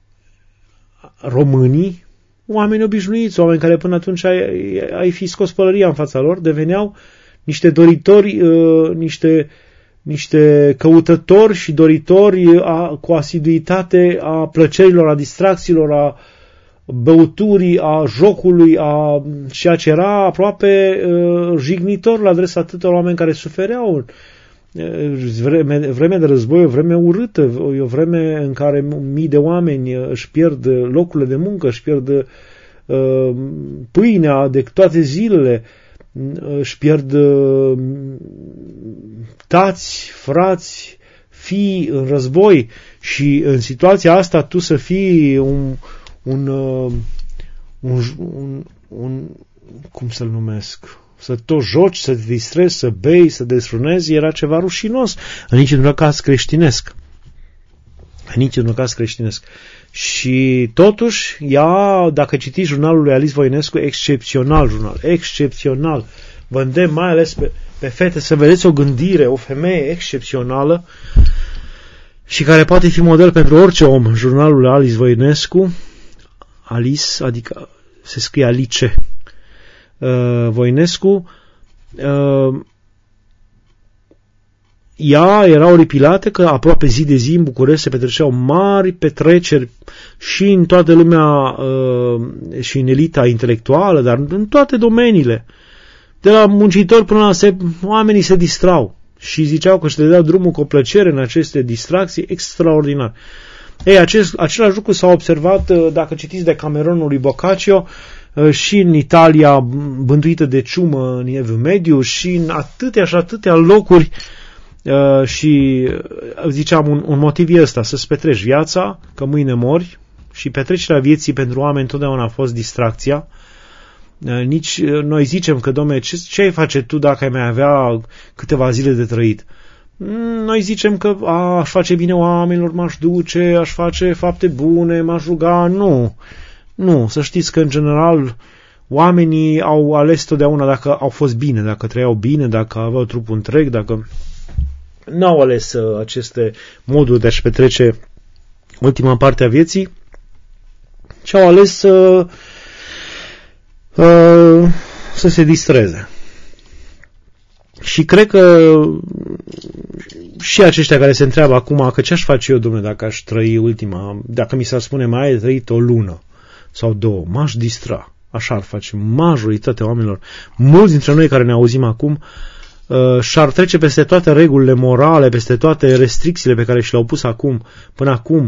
românii, oameni obișnuiți, oameni care până atunci ai, ai fi scos pălăria în fața lor, deveneau niște doritori, uh, niște, niște căutători și doritori a, cu asiduitate a plăcerilor, a distracțiilor, a băuturii, a jocului, a ceea ce era aproape uh, jignitor la adresa atâtor oameni care sufereau. Vreme, vreme de război, o vreme urâtă, o vreme în care mii de oameni își pierd locurile de muncă, își pierd uh, pâinea de toate zilele, își pierd uh, tați, frați, fii în război, și în situația asta tu să fii un Un, uh, un, un, un, cum să-l numesc, să tot joci, să te distrezi, să bei, să desfrânezi, era ceva rușinos, în niciun caz creștinesc. În niciun caz creștinesc. Și totuși, ea, dacă citiți jurnalul lui Alice Voinescu, excepțional jurnal, excepțional. Vă îndemn mai ales pe, pe fete să vedeți o gândire, o femeie excepțională și care poate fi model pentru orice om. Jurnalul lui Alice Voinescu, Alice, adică se scrie Alice uh, Voinescu, uh, ea era oripilată că aproape zi de zi în București se petreceau mari petreceri și în toată lumea uh, și în elita intelectuală, dar în toate domeniile. De la muncitori până la se, oamenii se distrau și ziceau că își dădeau drumul cu o plăcere în aceste distracții extraordinar. Ei, acest, același lucru s-a observat, dacă citiți Decameronul lui Boccaccio, și în Italia bântuită de ciumă în Evul Mediu, și în atâtea și atâtea locuri. Și ziceam, un, un motiv e ăsta, să-ți petreci viața, că mâine mori, și petrecerea vieții pentru oameni întotdeauna a fost distracția. Nici noi zicem că, dom'le, ce, ce ai face tu dacă ai mai avea câteva zile de trăit? Noi zicem că a, aș face bine oamenilor, m-aș duce, aș face fapte bune, m-aș ruga. Nu, nu, să știți că în general oamenii au ales totdeauna dacă au fost bine, dacă trăiau bine, dacă aveau trupul întreg, dacă n-au ales uh, aceste moduri de a-și petrece ultima parte a vieții, ci au ales să uh, uh, să se distreze. Și cred că și aceștia care se întreabă acum că ce-aș face eu, domnule, dacă aș trăi ultima, dacă mi s-ar spune mai ai trăit o lună sau două, m-aș distra. Așa ar face majoritatea oamenilor. Mulți dintre noi care ne auzim acum uh, și-ar trece peste toate regulile morale, peste toate restricțiile pe care și le-au pus acum, până acum,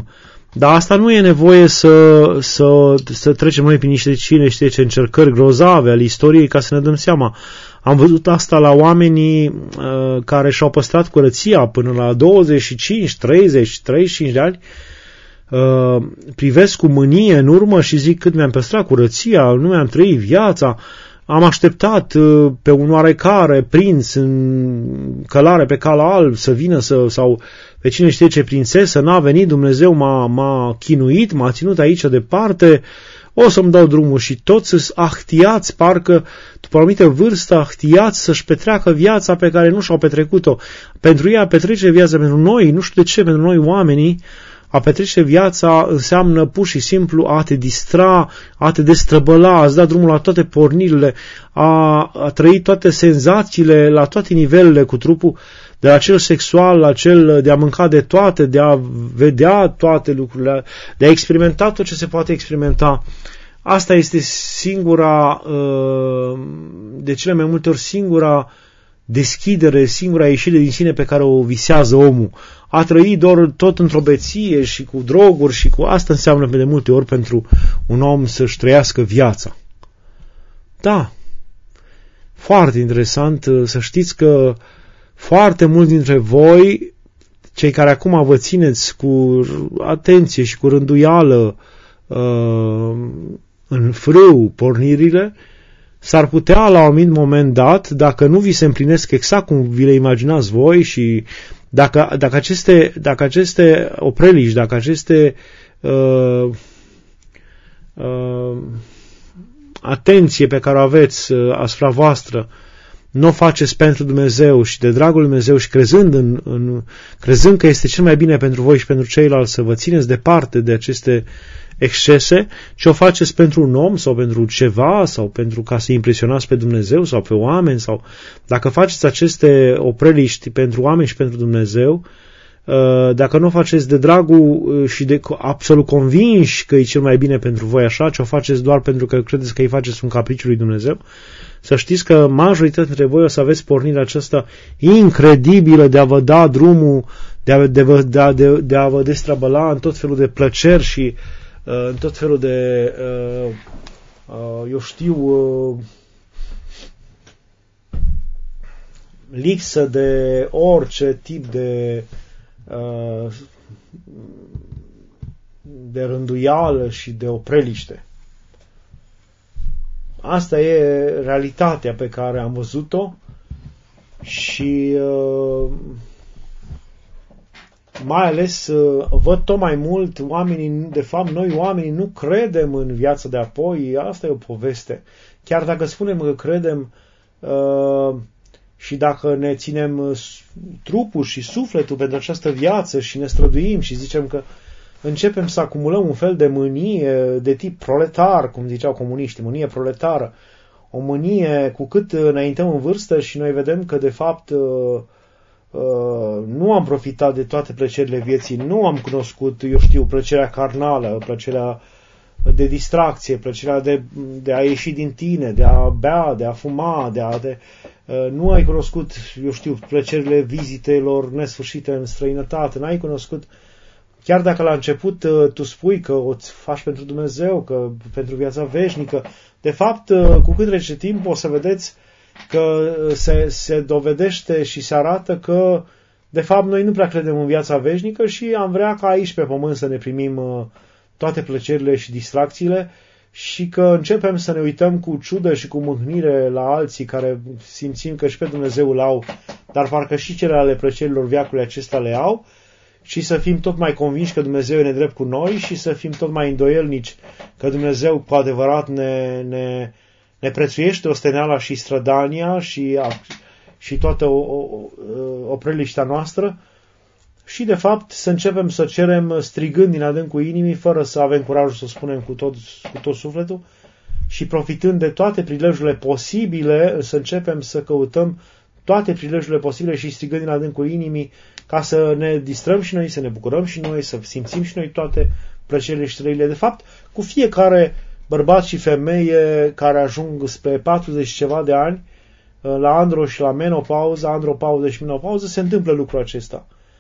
Dar asta nu e nevoie să, să, să trecem noi prin niște cine știe ce încercări grozave ale istoriei ca să ne dăm seama. Am văzut asta la oamenii uh, care și-au păstrat curăția până la douăzeci și cinci, treizeci, treizeci și cinci de ani. Uh, privesc cu mânie în urmă și zic cât mi-am păstrat curăția, nu mi-am trăit viața. Am așteptat uh, pe un oarecare prinț în călare pe cal alb să vină să, sau pe cine știe ce prințesă, n-a venit, Dumnezeu m-a, m-a chinuit, m-a ținut aici departe, o să-mi dau drumul și toți sunt ahtiați, parcă după o anumită vârstă ahtiați să-și petreacă viața pe care nu și-au petrecut-o. Pentru ei a petrece viața, pentru noi, nu știu de ce, pentru noi oamenii, a petrece viața înseamnă pur și simplu a te distra, a te destrăbăla, a-ți da drumul la toate pornirile, a, a trăi toate senzațiile la toate nivelele cu trupul, de la cel sexual la cel de a mânca de toate, de a vedea toate lucrurile, de a experimenta tot ce se poate experimenta. Asta este singura, de cele mai multe ori singura deschidere, singura ieșire din sine pe care o visează omul. A trăi doar tot într-o beție și cu droguri și cu asta înseamnă pe de multe ori pentru un om să-și trăiască viața. Da, foarte interesant să știți că foarte mulți dintre voi, cei care acum vă țineți cu atenție și cu rânduială uh, în frâu pornirile, s-ar putea la un moment dat, dacă nu vi se împlinesc exact cum vi le imaginați voi și dacă, dacă aceste, dacă aceste opreliști, dacă aceste uh, uh, atenție pe care o aveți uh, asupra voastră nu o faceți pentru Dumnezeu și de dragul Dumnezeu și crezând, în, în, crezând că este cel mai bine pentru voi și pentru ceilalți să vă țineți departe de aceste excese, ci o faceți pentru un om sau pentru ceva sau pentru ca să impresionați pe Dumnezeu sau pe oameni sau dacă faceți aceste opreliști pentru oameni și pentru Dumnezeu, dacă nu o faceți de dragul și de absolut convinși că e cel mai bine pentru voi așa, ci o faceți doar pentru că credeți că îi faceți un capriciu lui Dumnezeu, să știți că majoritatea dintre voi o să aveți pornirea aceasta incredibilă de a vă da drumul, de a, de, vă, de, a, de, de a vă destrabăla în tot felul de plăceri și uh, în tot felul de, uh, uh, eu știu, uh, lipsă de orice tip de uh, de rânduială și de opreliște. Asta e realitatea pe care am văzut-o și uh, mai ales uh, văd tot mai mult oamenii, de fapt noi oamenii nu credem în viața de apoi, asta e o poveste. Chiar dacă spunem că credem uh, și dacă ne ținem trupul și sufletul pentru această viață și ne străduim și zicem că începem să acumulăm un fel de mânie de tip proletar, cum ziceau comuniștii, mânie proletară. O mânie cu cât înaintăm în vârstă și noi vedem că de fapt nu am profitat de toate plăcerile vieții, nu am cunoscut, eu știu, plăcerea carnală, plăcerea de distracție, plăcerea de, de a ieși din tine, de a bea, de a fuma, de a... De, nu ai cunoscut, eu știu, plăcerile vizitelor nesfârșite în străinătate, n-ai cunoscut. Chiar dacă la început tu spui că o faci pentru Dumnezeu, că pentru viața veșnică, de fapt, cu cât trece timp, o să vedeți că se, se dovedește și se arată că, de fapt, noi nu prea credem în viața veșnică și am vrea ca aici pe pământ să ne primim toate plăcerile și distracțiile și că începem să ne uităm cu ciudă și cu mâhnire la alții care simțim că și pe Dumnezeu îl au, dar parcă și cele ale plăcerilor veacului acesta le au, și să fim tot mai convinși că Dumnezeu e nedrept cu noi și să fim tot mai îndoielnici că Dumnezeu cu adevărat ne, ne, ne prețuiește osteneala și strădania și, și toată o, o, opreliștea noastră și de fapt să începem să cerem strigând din adâncul inimii fără să avem curajul să spunem cu tot, cu tot sufletul și profitând de toate prilejurile posibile să începem să căutăm toate prilejurile posibile și strigând din adâncul inimii ca să ne distrăm și noi, să ne bucurăm și noi, să simțim și noi toate plăcerile și trăirile. De fapt, cu fiecare bărbat și femeie care ajung spre patruzeci ceva de ani, la andro și la menopauză, andropauză și menopauză, se întâmplă lucrul acesta.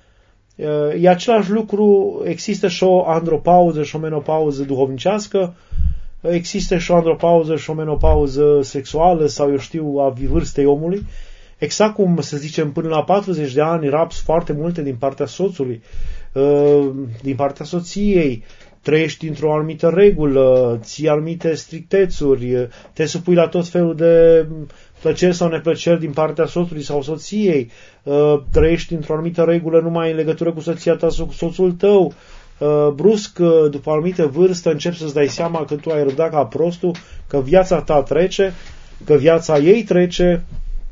E același lucru, există și o andropauză și o menopauză duhovnicească, există și o andropauză și o menopauză sexuală sau, eu știu, a vârstei omului. Exact cum, să zicem, până la patruzeci de ani rapți foarte multe din partea soțului, din partea soției, trăiești într-o anumită regulă, ții anumite strictețuri, te supui la tot felul de plăceri sau neplăceri din partea soțului sau soției, trăiești într-o anumită regulă numai în legătură cu soția ta sau cu soțul tău, brusc, după o anumită vârstă, începi să-ți dai seama că tu ai răbdat ca prostul, că viața ta trece, că viața ei trece,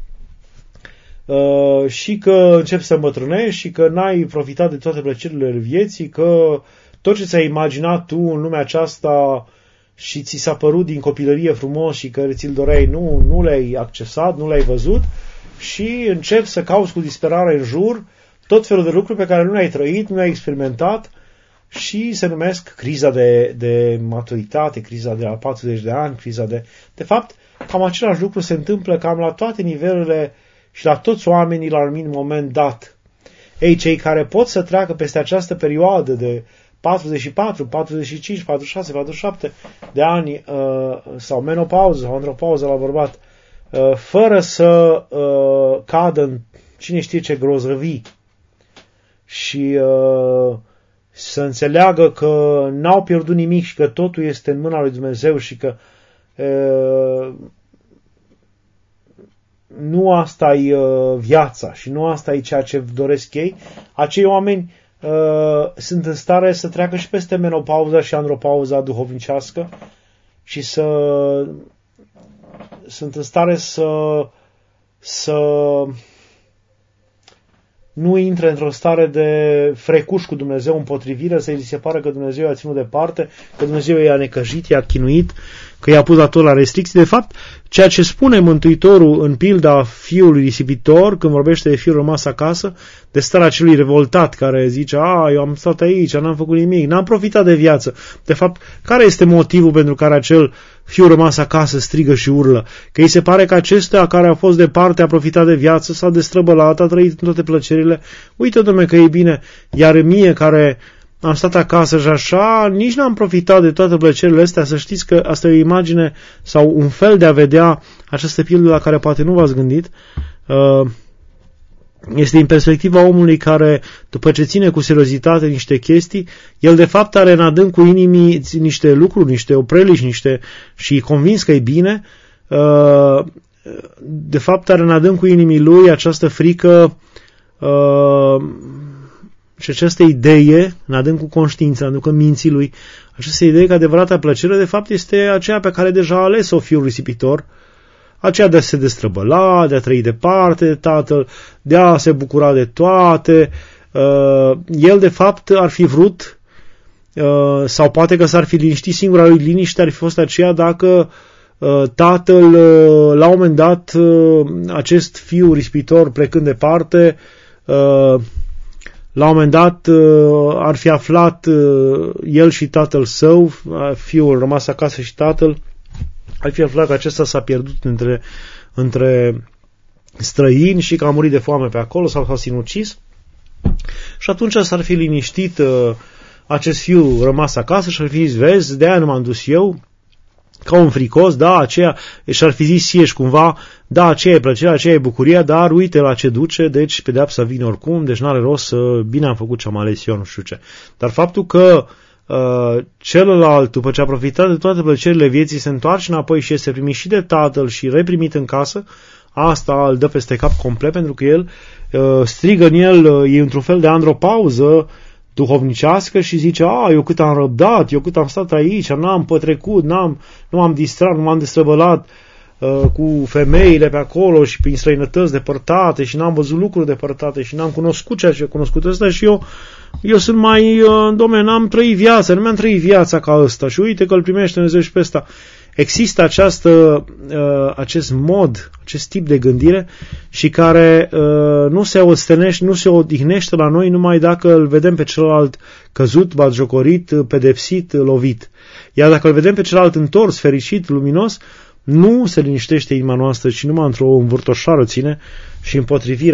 și că începi să îmbătrânești și că n-ai profitat de toate plăcerile vieții, că tot ce ți-ai imaginat tu în lumea aceasta și ți s-a părut din copilărie frumos și că ți-l doreai, nu, nu le-ai accesat, nu le-ai văzut și începi să cauți cu disperare în jur tot felul de lucruri pe care nu le-ai trăit, nu le-ai experimentat și se numesc criza de, de maturitate, criza de la patruzeci de ani, criza de... De fapt, cam același lucru se întâmplă cam la toate nivelurile și la toți oamenii la un anumit moment dat. Ei, cei care pot să treacă peste această perioadă de patruzeci și patru, patruzeci și cinci, patruzeci și șase, patruzeci și șapte de ani uh, sau menopauză sau andropauză la bărbat, uh, fără să uh, cadă în cine știe ce grozăvii și uh, să înțeleagă că n-au pierdut nimic și că totul este în mâna lui Dumnezeu și că uh, nu asta e uh, viața și nu asta e ceea ce doresc ei, acei oameni uh, sunt în stare să treacă și peste menopauza și andropauza duhovnicească și să sunt în stare să să nu intre într-o stare de frecuș cu Dumnezeu, împotrivire, să-i se pare că Dumnezeu i-a ținut departe, că Dumnezeu i-a necăjit, i-a chinuit, că i-a pus la tot la restricții. De fapt, ceea ce spune Mântuitorul în pilda fiului risipitor, când vorbește de fiul rămas acasă, de starea celui revoltat, care zice, a, eu am stat aici, n-am făcut nimic, n-am profitat de viață. De fapt, care este motivul pentru care acel fiul rămas acasă strigă și urlă? Că îi se pare că acesta care a fost departe a profitat de viață, s-a destrăbălat, a trăit în toate plăcerile. Uite, dom'le, că e bine, iar mie care am stat acasă și așa, nici n-am profitat de toate plăcerile astea. Să știți că asta e o imagine sau un fel de a vedea această pildă la care poate nu v-ați gândit. Este din perspectiva omului care, după ce ține cu seriozitate niște chestii, el de fapt are în adâncul inimii niște lucruri, niște opreliști, niște, și e convins că e bine, de fapt are în adâncul inimii lui această frică și această idee, în adâncul conștiinței, în adâncul minții lui, această idee că adevărata plăcere, de fapt, este aceea pe care deja a ales-o fiul risipitor, aceea de a se destrăbăla, de a trăi departe de tatăl, de a se bucura de toate. El, de fapt, ar fi vrut, sau poate că s-ar fi liniștit, singura lui liniște ar fi fost aceea dacă tatăl, la un moment dat, acest fiu risipitor plecând departe, la un moment dat ar fi aflat el și tatăl său, fiul rămas acasă și tatăl, ar fi aflat că acesta s-a pierdut între, între străini și că a murit de foame pe acolo sau s-a sinucis. Și atunci s-ar fi liniștit acest fiu rămas acasă și ar fi zis, vezi, de-aia nu m-am dus eu, ca un fricos, da, aceea, și-ar fi zis sieși cumva, da, aceea e plăcerea, aceea e bucuria, dar uite la ce duce, deci pedeapsa vine oricum, deci n-are rost să, bine am făcut ce am ales eu, nu știu ce. Dar faptul că uh, celălalt, după ce a profitat de toate plăcerile vieții, se întoarce înapoi și este primit și de tatăl și reprimit în casă, asta îl dă peste cap complet, pentru că el uh, strigă în el, uh, e într-un fel de andropauză duhovnicească și zice, a, eu cât am răbdat, eu cât am stat aici, n-am pătrecut, n-am, nu am distrat, nu m-am destrăbălat uh, cu femeile pe acolo și prin străinătăți depărtate și n-am văzut lucruri depărtate și n-am cunoscut ceea ce a cunoscut ăsta și eu, eu sunt mai, uh, dom'le, n-am trăit viața, nu mi-am trăit viața ca ăsta și uite că îl primește Dumnezeu și pe ăsta. Există această, uh, acest mod, acest tip de gândire și care uh, nu se ostenește, nu se odihnește la noi numai dacă îl vedem pe celălalt căzut, batjocorit, pedepsit, lovit. Iar dacă îl vedem pe celălalt întors, fericit, luminos, nu se liniștește inima noastră, ci numai într-o învârtoșară ține și împotrivire.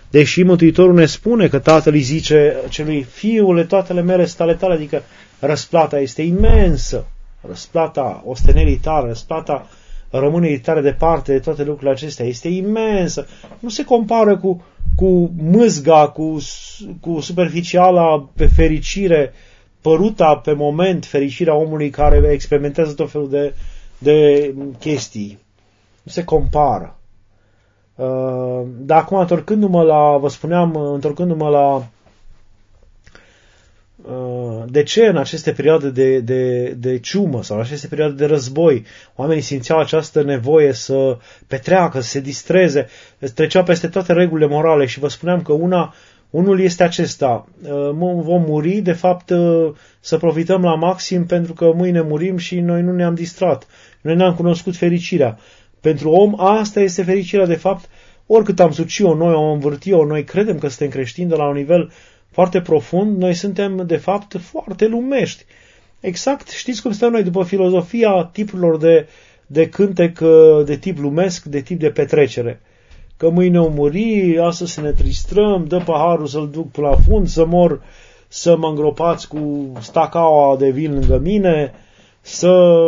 Deși Mântuitorul ne spune că Tatăl îi zice celui: Fiule, toatele mele sunt ale tale, adică răsplata este imensă, răsplata ostenerii tale, răsplata rămânerii tale departe de toate lucrurile acestea este imensă. Nu se compară cu, cu mâzga, cu, cu superficiala pe fericire, păruta pe moment, fericirea omului care experimentează tot felul de, de chestii. Nu se compară. Dar acum, întorcându-mă la, vă spuneam, întorcându-mă la de ce în aceste perioade de, de, de ciumă sau în aceste perioade de război oamenii simțeau această nevoie să petreacă, să se distreze, treceau peste toate regulile morale și vă spuneam că una, unul este acesta: vom muri, de fapt, să profităm la maxim pentru că mâine murim și noi nu ne-am distrat, noi ne-am cunoscut fericirea. Pentru om asta este fericirea, de fapt, oricât am suci-o noi, am învârti-o, noi credem că suntem creștini de la un nivel foarte profund, noi suntem, de fapt, foarte lumești. Exact, știți cum stăm noi după filozofia tipurilor de, de cântec de tip lumesc, de tip de petrecere. Că mâine o muri, astăzi să ne tristrăm, dă paharul să-l duc până la fund, să mor, să mă îngropați cu stacaua de vin lângă mine, să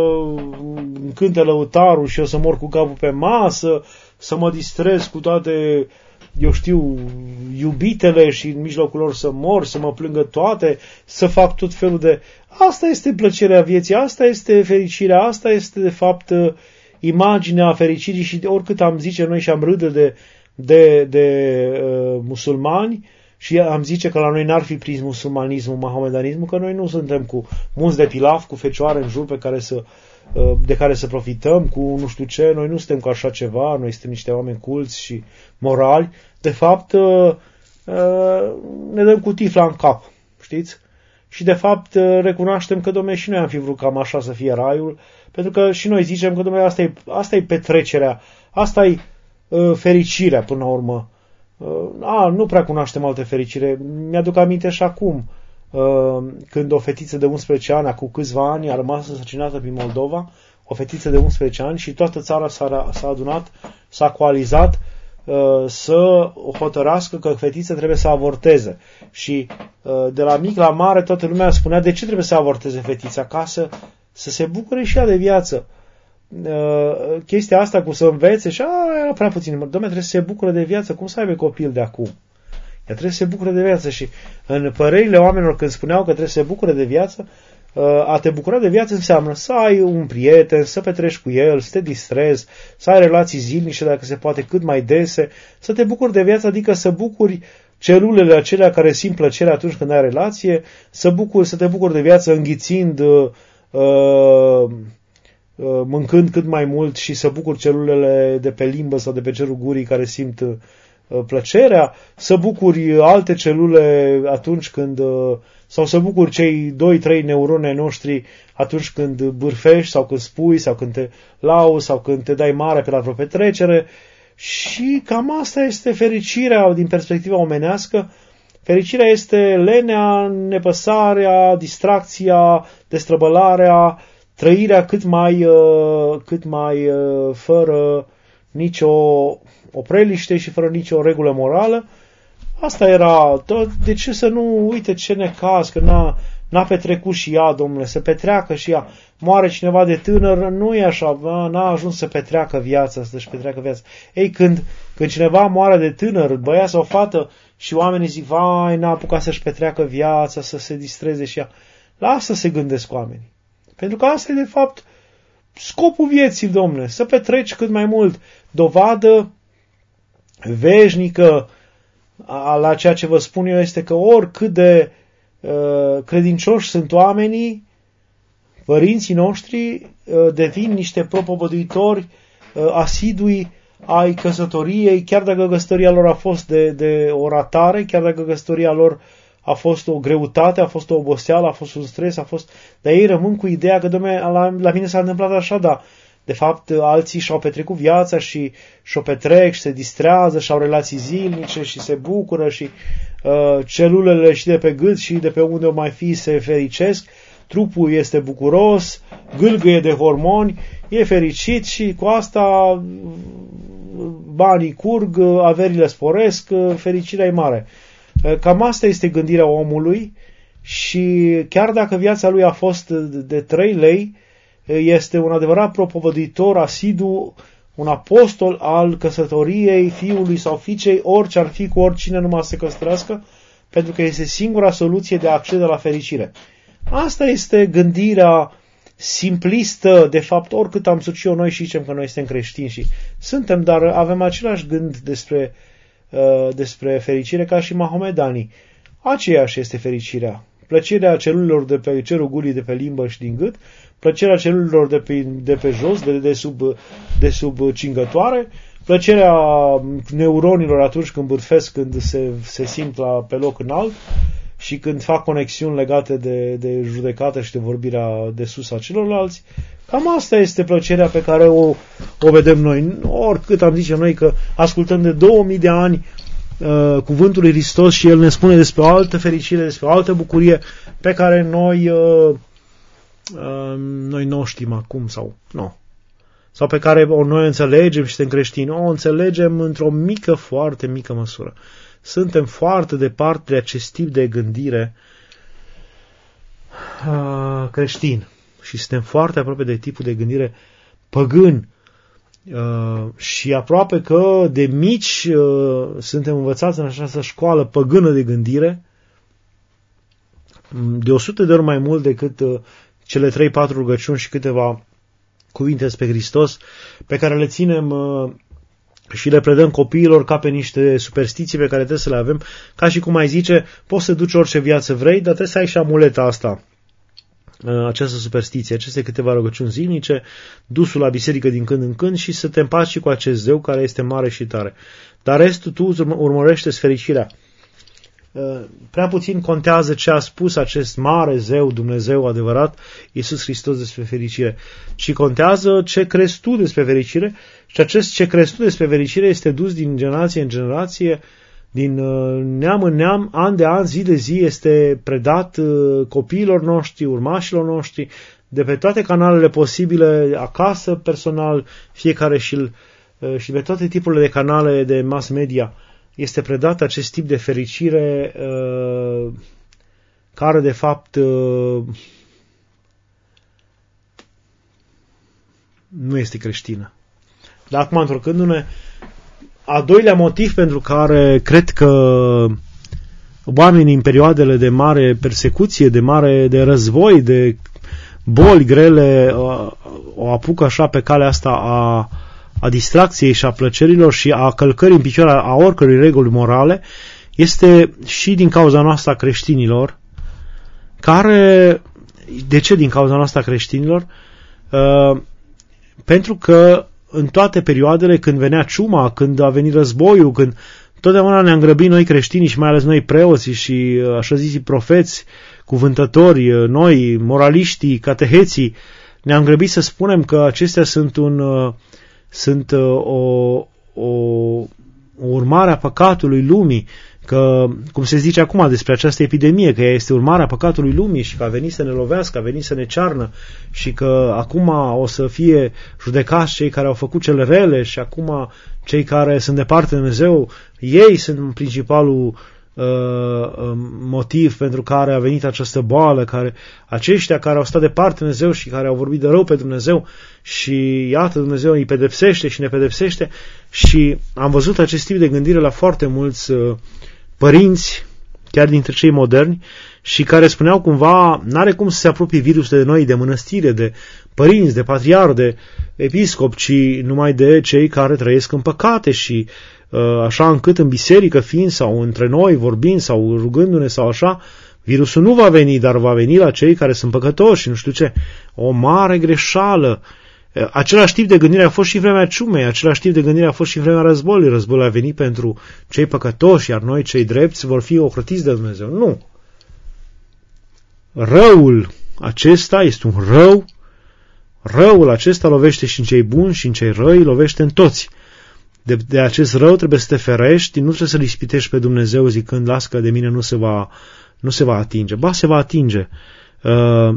cânte lăutarul și eu să mor cu capul pe masă, să mă distrez cu toate, eu știu, iubitele și în mijlocul lor să mor, să mă plângă toate, să fac tot felul de... Asta este plăcerea vieții, asta este fericirea, asta este de fapt imaginea fericirii și oricât am zice noi și am râde de, de, de uh, musulmani și am zice că la noi n-ar fi prins musulmanismul, mahomedanismul, că noi nu suntem cu munți de pilaf, cu fecioare în jur pe care să, uh, de care să profităm, cu nu știu ce, noi nu suntem cu așa ceva, noi suntem niște oameni culți și morali. De fapt, uh, uh, ne dăm cu tifla în cap, știți? Și de fapt uh, recunoaștem că, dom'le, și noi am fi vrut cam așa să fie raiul, pentru că și noi zicem că, dom'le, asta e, asta e petrecerea, asta e uh, fericirea până la urmă. Uh, a, nu prea cunoaștem alte fericire. Mi-aduc aminte și acum, uh, când o fetiță de unsprezece ani, cu câțiva ani, a rămas însărcinată prin Moldova, o fetiță de unsprezece ani și toată țara s-a, s-a adunat, s-a coalizat uh, să hotărască că fetița trebuie să avorteze. Și uh, de la mic la mare toată lumea spunea: de ce trebuie să avorteze fetița? Ca să, să se bucure și ea de viață. Uh, chestia asta cu să învețe și a, era prea puțin. Dom'le, trebuie să se bucure de viață. Cum să aibă copil de acum? Ea trebuie să se bucure de viață. Și în părerile oamenilor când spuneau că trebuie să se bucure de viață, uh, a te bucura de viață înseamnă să ai un prieten, să petreci cu el, să te distrezi, să ai relații zilnice, dacă se poate cât mai dese, să te bucuri de viață, adică să bucuri celulele acelea care simt plăcere atunci când ai relație, să, bucuri, să te bucuri de viață înghițind, uh, uh, mâncând cât mai mult și să bucuri celulele de pe limbă sau de pe cerul gurii care simt uh, plăcerea, să bucuri alte celule atunci când, uh, sau să bucuri cei doi trei neuroni ai noștri atunci când bârfești sau când spui sau când te lauzi sau când te dai mare pe la vreo petrecere. Și cam asta este fericirea din perspectiva omenească. Fericirea este lenea, nepăsarea, distracția, destrăbălarea, trăirea cât mai, cât mai fără nicio opreliște și fără nicio regulă morală. Asta era tot. De ce să nu uite ce necaz, că n-a, n-a petrecut și ea, domnule, să petreacă și ea. Moare cineva de tânăr, nu e așa, n-a ajuns să petreacă viața, să-și petreacă viața. Ei, când, când cineva moare de tânăr, băiat sau fată, și oamenii zic: vai, n-a apucat să-și petreacă viața, să se distreze și ea. La asta se gândesc oamenii. Pentru că asta e, de fapt, scopul vieții, domnule, să petreci cât mai mult. Dovadă veșnică la ceea ce vă spun eu este că oricât de uh, credincioși sunt oamenii, părinții noștri uh, devin niște propovăduitori uh, asidui ai căsătoriei, chiar dacă căsătoria lor a fost de, de o ratare, chiar dacă căsătoria lor a fost o greutate, a fost o oboseală, a fost un stres, a fost... Dar ei rămân cu ideea că, dom'le, la, la mine s-a întâmplat așa, dar de fapt alții și-au petrecut viața și și-o petrec și se distrează și au relații zilnice și se bucură și uh, celulele și de pe gât și de pe unde o mai fi se fericesc, trupul este bucuros, gâlgâie de hormoni, e fericit și cu asta banii curg, averile sporesc, fericirea e mare. Cam asta este gândirea omului și chiar dacă viața lui a fost de trei lei, este un adevărat propovăduitor asidu, un apostol al căsătoriei fiului sau fiicei, orice ar fi cu oricine numai să se căsătorească, pentru că este singura soluție de a accede la fericire. Asta este gândirea simplistă, de fapt, oricât am suci eu noi și zicem că noi suntem creștini și suntem, dar avem același gând despre, uh, despre fericire ca și mahomedanii. Aceeași este fericirea. Plăcerea celulelor de pe cerul gulii, de pe limbă și din gât, plăcerea celulelor de pe, de pe jos, de, de, sub, de sub cingătoare, plăcerea neuronilor atunci când bârfesc, când se, se simt la, pe loc înalt și când fac conexiuni legate de, de judecată și de vorbirea de sus a celorlalți. Cam asta este plăcerea pe care o, o vedem noi. Oricât am zice noi că ascultăm de două mii de ani uh, cuvântul lui Hristos și El ne spune despre o altă fericire, despre o altă bucurie pe care noi, uh, uh, noi nu o știm acum sau nu. Sau pe care o noi înțelegem și suntem creștini. O înțelegem într-o mică, foarte mică măsură. Suntem foarte departe de acest tip de gândire uh, creștin. Și suntem foarte aproape de tipul de gândire păgân. Uh, și aproape că de mici uh, suntem învățați în această școală păgână de gândire de o sută de ori mai mult decât uh, cele trei patru rugăciuni și câteva cuvinte despre Hristos pe care le ținem uh, și le predăm copiilor ca pe niște superstiții pe care trebuie să le avem, ca și cum ai zice, poți să duci orice viață vrei, dar trebuie să ai și amuleta asta, această superstiție, aceste câteva rugăciuni zilnice, dusul la biserică din când în când și să te împaci și cu acest zeu care este mare și tare. Dar restul tu urmărește-ți fericirea. Prea puțin contează ce a spus acest mare zeu, Dumnezeu adevărat, Iisus Hristos despre fericire. Și contează ce crezi tu despre fericire și acest ce crezi tu despre fericire este dus din generație în generație, din neam în neam, an de an, zi de zi, este predat copiilor noștri, urmașilor noștri, de pe toate canalele posibile, acasă, personal, fiecare și, și pe toate tipurile de canale de mass media. Este predat acest tip de fericire uh, care, de fapt, uh, nu este creștină. Dar acum, întorcându-ne, a doilea motiv pentru care cred că oamenii în perioadele de mare persecuție, de mare de război, de boli grele, uh, o apucă așa pe calea asta a a distracției și a plăcerilor și a călcării în picioare a oricărui reguli morale, este și din cauza noastră creștinilor, care, de ce din cauza noastră creștinilor? Uh, pentru că în toate perioadele, când venea ciuma, când a venit războiul, când totdeauna ne-am grăbit noi creștinii și mai ales noi preoții și așa zisi profeți, cuvântători, noi, moraliștii, cateheții, ne-am grăbit să spunem că acestea sunt un uh, sunt uh, o, o, o urmare a păcatului lumii, că, cum se zice acum despre această epidemie, că ea este urmarea păcatului lumii și că a venit să ne lovească, a venit să ne cearnă și că acum o să fie judecați cei care au făcut cele rele și acum cei care sunt departe de Dumnezeu, ei sunt principalul uh, motiv pentru care a venit această boală, care, aceștia care au stat departe de Dumnezeu și care au vorbit de rău pe Dumnezeu și iată Dumnezeu îi pedepsește și ne pedepsește și am văzut acest tip de gândire la foarte mulți uh, părinți, chiar dintre cei moderni, și care spuneau cumva, n-are cum să se apropie virusul de noi, de mănăstire, de părinți, de patriar, de episcop, ci numai de cei care trăiesc în păcate și așa încât în biserică fiind sau între noi vorbind sau rugându-ne sau așa, virusul nu va veni, dar va veni la cei care sunt păcătoși și nu știu ce. O mare greșeală. Același tip de gândire a fost și vremea ciumei, același tip de gândire a fost și vremea războiului. Războiul a venit pentru cei păcătoși, iar noi, cei drepți, vor fi ocrotiți de Dumnezeu. Nu. Răul acesta este un rău. Răul acesta lovește și în cei buni și în cei răi, lovește în toți. De, de acest rău trebuie să te ferești, nu trebuie să-L ispitești pe Dumnezeu zicând, las că de mine nu se va, nu se va atinge. Ba, se va atinge. Uh,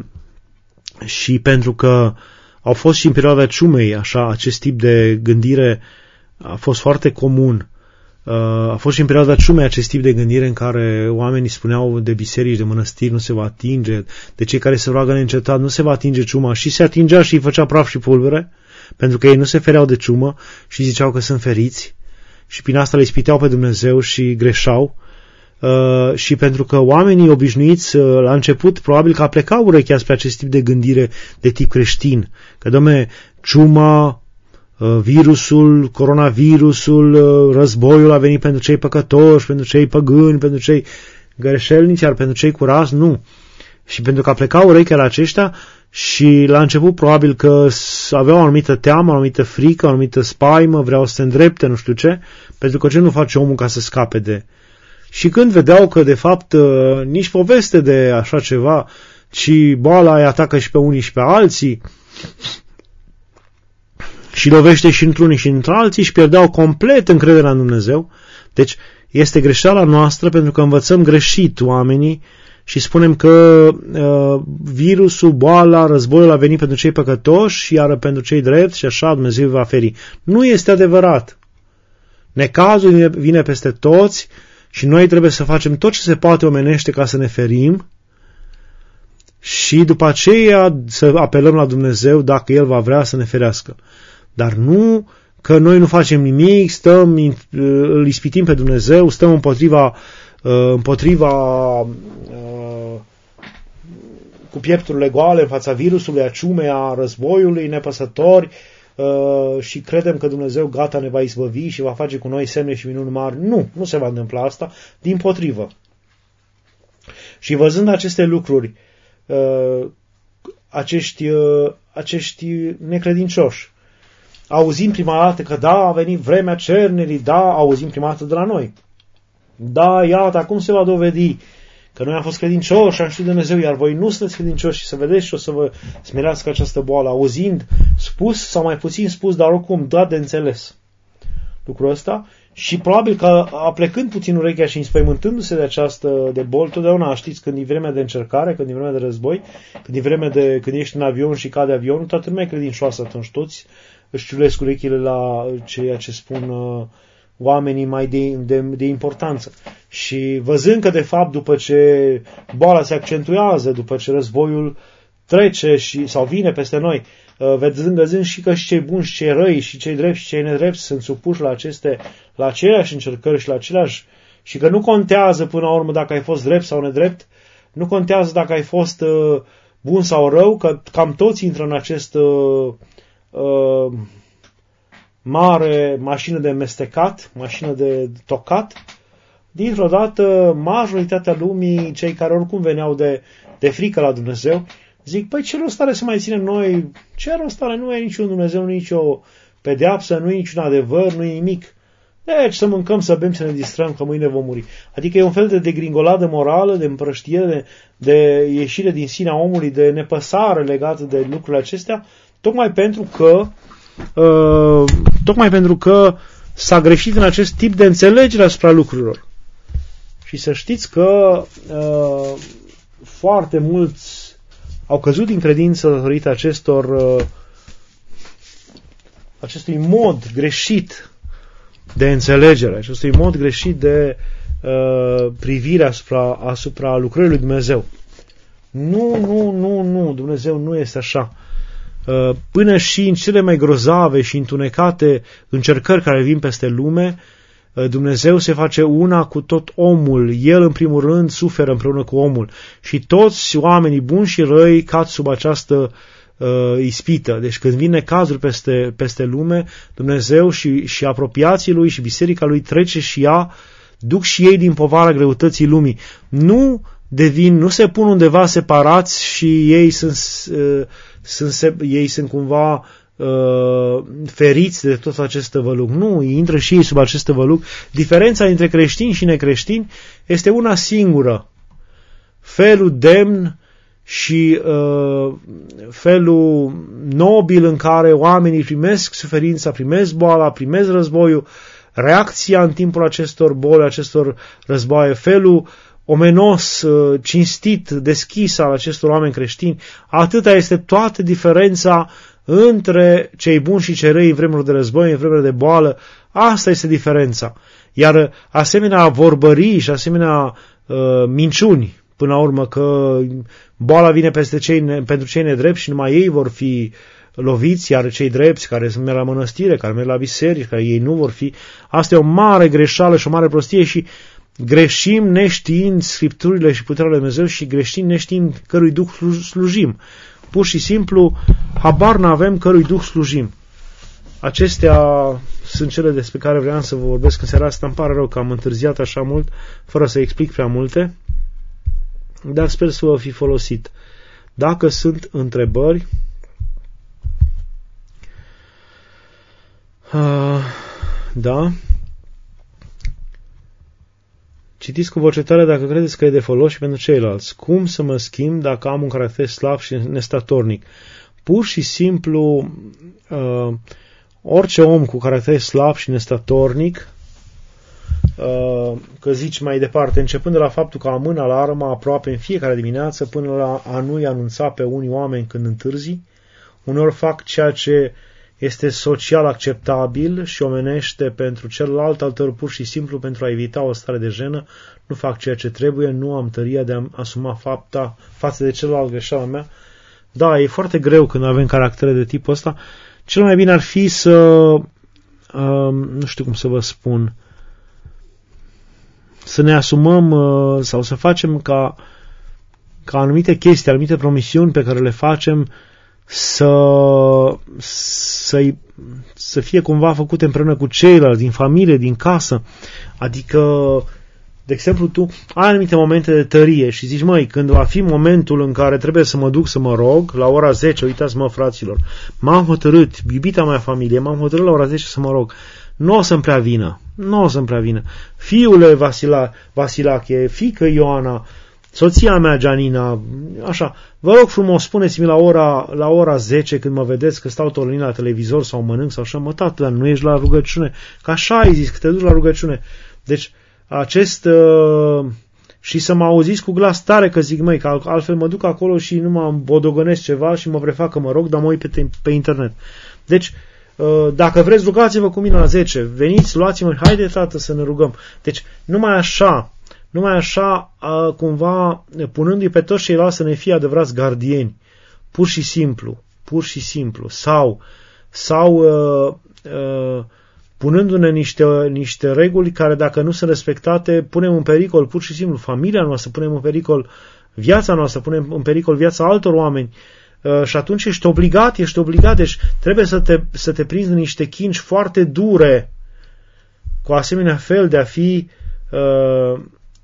și pentru că au fost și în perioada ciumei, așa, acest tip de gândire a fost foarte comun. A fost și în perioada ciumei acest tip de gândire în care oamenii spuneau de biserici, de mănăstiri, nu se va atinge, de cei care se roagă neîncetat, nu se va atinge ciuma, și se atingea și îi făcea praf și pulbere, pentru că ei nu se fereau de ciumă și ziceau că sunt feriți și prin asta le ispiteau pe Dumnezeu și greșeau. Uh, și pentru că oamenii obișnuiți uh, la început probabil că aplecau urechea spre acest tip de gândire de tip creștin, că dom'le, ciuma, uh, virusul, coronavirusul, uh, războiul a venit pentru cei păcătoși, pentru cei păgâni, pentru cei greșelnici, iar pentru cei curați nu. Și pentru că aplecau urechea la aceștia și la început probabil că aveau o anumită teamă, o anumită frică, o anumită spaimă, vreau să se îndrepte, nu știu ce, pentru că ce nu face omul ca să scape de... Și când vedeau că, de fapt, nici poveste de așa ceva, ci boala îi atacă și pe unii și pe alții și lovește și într-unii și într-alții, și pierdeau complet încrederea în Dumnezeu. Deci este greșeala noastră pentru că învățăm greșit oamenii și spunem că uh, virusul, boala, războiul a venit pentru cei păcătoși, iar pentru cei drepți și așa Dumnezeu va feri. Nu este adevărat. Necazul vine peste toți și noi trebuie să facem tot ce se poate omenește ca să ne ferim și după aceea să apelăm la Dumnezeu dacă El va vrea să ne ferească. Dar nu că noi nu facem nimic, stăm, îl ispitim pe Dumnezeu, stăm împotriva, împotriva cu piepturile goale în fața virusului, a ciumei, a războiului, nepăsători, și credem că Dumnezeu gata ne va izbăvi și va face cu noi semne și minuni mari. Nu, nu se va întâmpla asta, dimpotrivă. Și văzând aceste lucruri, acești, acești necredincioși, auzim prima dată că da, a venit vremea cernerii, da, auzim prima dată de la noi. Da, iată, acum se va dovedi că noi am fost credincioși, am știut Dumnezeu, iar voi nu sunteți credincioși și să vedeți și o să vă smerească această boală, auzind spus sau mai puțin spus, dar oricum dat de înțeles lucrul ăsta. Și probabil că aplecând puțin urechea și înspăimântându-se de această de bol, totdeauna știți, când e vremea de încercare, când e vremea de război, când e vremea de când ești în avion și cade avionul, toată lumea e credincioasă atunci, toți își ciulesc urechile la ceea ce spun uh, oamenii mai de, de, de importanță. Și văzând că, de fapt, după ce boala se accentuează, după ce războiul trece și, sau vine peste noi, văzând, văzând și că și cei buni și cei răi și cei drepți și cei nedrepți sunt supuși la aceste, la aceleași încercări și la aceleași, și că nu contează până la urmă dacă ai fost drept sau nedrept, nu contează dacă ai fost uh, bun sau rău, că cam toți intră în acest uh, uh, mare mașină de mestecat, mașină de tocat. Dintr-o dată, majoritatea lumii, cei care oricum veneau de, de frică la Dumnezeu, zic, păi ce rost are să mai ținem noi? Ce rost are? Nu e niciun Dumnezeu, nu e nicio pedeapsă, nu e niciun adevăr, nu e nimic. Deci să mâncăm, să bem, să ne distrăm, că mâine vom muri. Adică e un fel de degringoladă morală, de împrăștiere, de, de ieșire din sinea omului, de nepăsare legată de lucrurile acestea, tocmai pentru că uh, tocmai pentru că s-a greșit în acest tip de înțelegere asupra lucrurilor. Și să știți că uh, foarte mulți au căzut din credință datorită acestor uh, acestui mod greșit de înțelegere, acestui mod greșit de uh, privire asupra, asupra lucrării lui Dumnezeu. Nu, nu, nu, nu, Dumnezeu nu este așa. Uh, până și în cele mai grozave și întunecate încercări care vin peste lume, uh, Dumnezeu se face una cu tot omul. El, în primul rând, suferă împreună cu omul. Și toți oamenii buni și răi cad sub această uh, ispită. Deci când vine cazuri peste, peste lume, Dumnezeu și, și apropiații Lui și biserica Lui trece și ea, duc și ei din povara greutății lumii. Nu devin, nu se pun undeva separați și ei sunt, uh, sunt, ei sunt cumva uh, feriți de tot acest tăvăluc. Nu, intră și ei sub acest tăvăluc. Diferența între creștini și necreștini este una singură. Felul demn și uh, felul nobil în care oamenii primesc suferința, primesc boala, primesc războiul, reacția în timpul acestor boli, acestor războaie, felul omenos, cinstit, deschis al acestor oameni creștini, atâta este toată diferența între cei buni și cei răi în vremuri de război, în vremuri de boală, Asta este diferența. Iar asemenea vorbării și asemenea uh, minciuni, până la urmă că boala vine peste cei, pentru cei nedrepți și numai ei vor fi loviți, iar cei drepți care sunt merg la mănăstire, care merg la biserică, care ei nu vor fi, asta e o mare greșeală și o mare prostie și greșim neștiind Scripturile și puterea lui Dumnezeu și greșim neștiind cărui Duh slujim. Pur și simplu, habar n-avem cărui Duh slujim. Acestea sunt cele despre care vreau să vă vorbesc în seara asta. Îmi pare rău că am întârziat așa mult, fără să explic prea multe, dar sper să vă fi folosit. Dacă sunt întrebări, uh, da, citiți cu voce tare dacă credeți că e de folos și pentru ceilalți. Cum să mă schimb dacă am un caracter slab și nestatornic? Pur și simplu, uh, orice om cu caracter slab și nestatornic, uh, că zici mai departe, începând de la faptul că am mâna la armă aproape în fiecare dimineață, până la a nu-i anunța pe unii oameni când întârzi, uneori fac ceea ce este social acceptabil și omenește pentru celălalt, altor pur și simplu pentru a evita o stare de jenă, nu fac ceea ce trebuie, nu am tăria de a asuma fapta față de celălalt greșeala mea. Da, e foarte greu când avem caractere de tipul ăsta. Cel mai bine ar fi să, uh, nu știu cum să vă spun, să ne asumăm uh, sau să facem ca, ca anumite chestii, anumite promisiuni pe care le facem să, să, să fie cumva făcute împreună cu ceilalți, din familie, din casă. Adică, de exemplu, tu ai anumite momente de tărie și zici, măi, când va fi momentul în care trebuie să mă duc să mă rog, la ora zece, uitați-mă, fraților, m-am hotărât, iubita mea familie, m-am hotărât la ora zece să mă rog. Nu o să-mi prea vină, nu o să-mi prea vină. Fiule Vasila, Vasilache, fiică Ioana, soția mea Gianina, așa, vă rog frumos, spuneți-mi la ora, la ora zece când mă vedeți că stau tolănit la televizor sau mănânc sau așa, mă, tată, dar nu ești la rugăciune, că așa ai zis, că te duci la rugăciune. Deci, acest, uh, și să mă auziți cu glas tare că zic, măi, că altfel mă duc acolo și nu mă bodogănesc ceva și mă prefac că mă rog, dar mă uit pe, pe internet. Deci, uh, dacă vreți, rugați-vă cu mine la zece, veniți, luați-mă, haide, tată, să ne rugăm. Deci, numai așa, numai așa, uh, cumva, punându-i pe toți ceilalți să ne fie adevărați gardieni, pur și simplu, pur și simplu, sau, sau, uh, uh, punându-ne niște, niște reguli care, dacă nu sunt respectate, punem în pericol pur și simplu familia noastră, punem în pericol viața noastră, punem în pericol viața altor oameni. Uh, și atunci ești obligat, ești obligat, deci trebuie să te, să te prinzi în niște chingi foarte dure, cu asemenea fel de a fi, uh,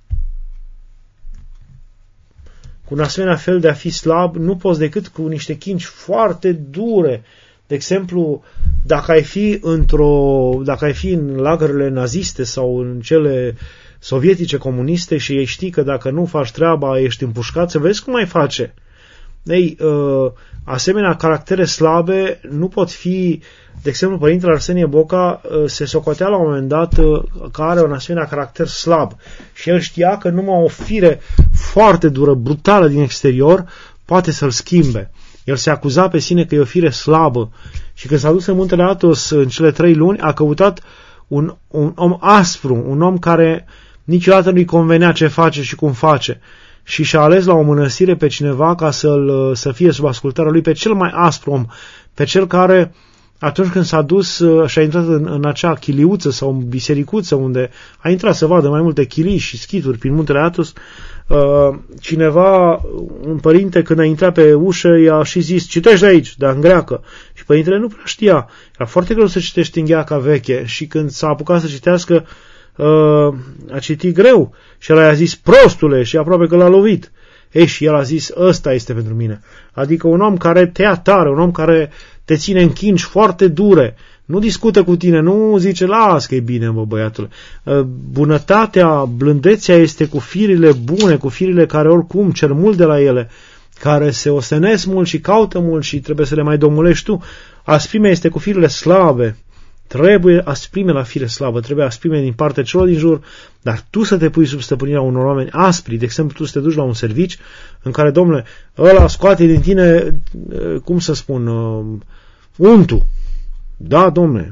cu un asemenea fel de a fi slab, nu poți decât cu niște chingi foarte dure. De exemplu, dacă ai fi într-o, dacă ai fi în lagărele naziste sau în cele sovietice comuniste și știi că dacă nu faci treaba ești împușcat, să vezi cum ai face. Ei, asemenea caractere slabe nu pot fi, de exemplu, Părintele Arsenie Boca se socotea la un moment dat că are un asemenea caracter slab și el știa că numai o fire foarte dură, brutală din exterior poate să-l schimbe. El se acuza pe sine că e o fire slabă și când s-a dus în muntele Athos în cele trei luni, a căutat un, un om aspru, un om care niciodată nu-i convenea ce face și cum face. Și și-a ales la o mănăstire pe cineva ca să-l, să fie sub ascultarea lui, pe cel mai aspru om, pe cel care atunci când s-a dus și a intrat în, în acea chiliuță sau în bisericuță unde a intrat să vadă mai multe chilii și schituri prin muntele Athos, cineva, un părinte, când a intrat pe ușă, i-a și zis, citește aici, dar în greacă. Și părintele nu prea știa. Era foarte greu să citești în gheaca veche și când s-a apucat să citească, a citit greu. Și el a zis, prostule, și aproape că l-a lovit. Ei, și el a zis, ăsta este pentru mine. Adică un om care te ia tare, un om care te ține în chingi foarte dure, nu discută cu tine, nu zice, las că e bine, bă, băiatule. Bunătatea, blândețea este cu firile bune, cu firile care oricum cer mult de la ele, care se ostenesc mult și caută mult și trebuie să le mai domulești tu. Asprime este cu firile slabe. Trebuie asprime la fire slabă, trebuie asprime din partea celor din jur, dar tu să te pui sub stăpânirea unor oameni aspri. De exemplu, tu să te duci la un servici în care, domnule, ăla scoate din tine, cum să spun, untul. Da, domnule,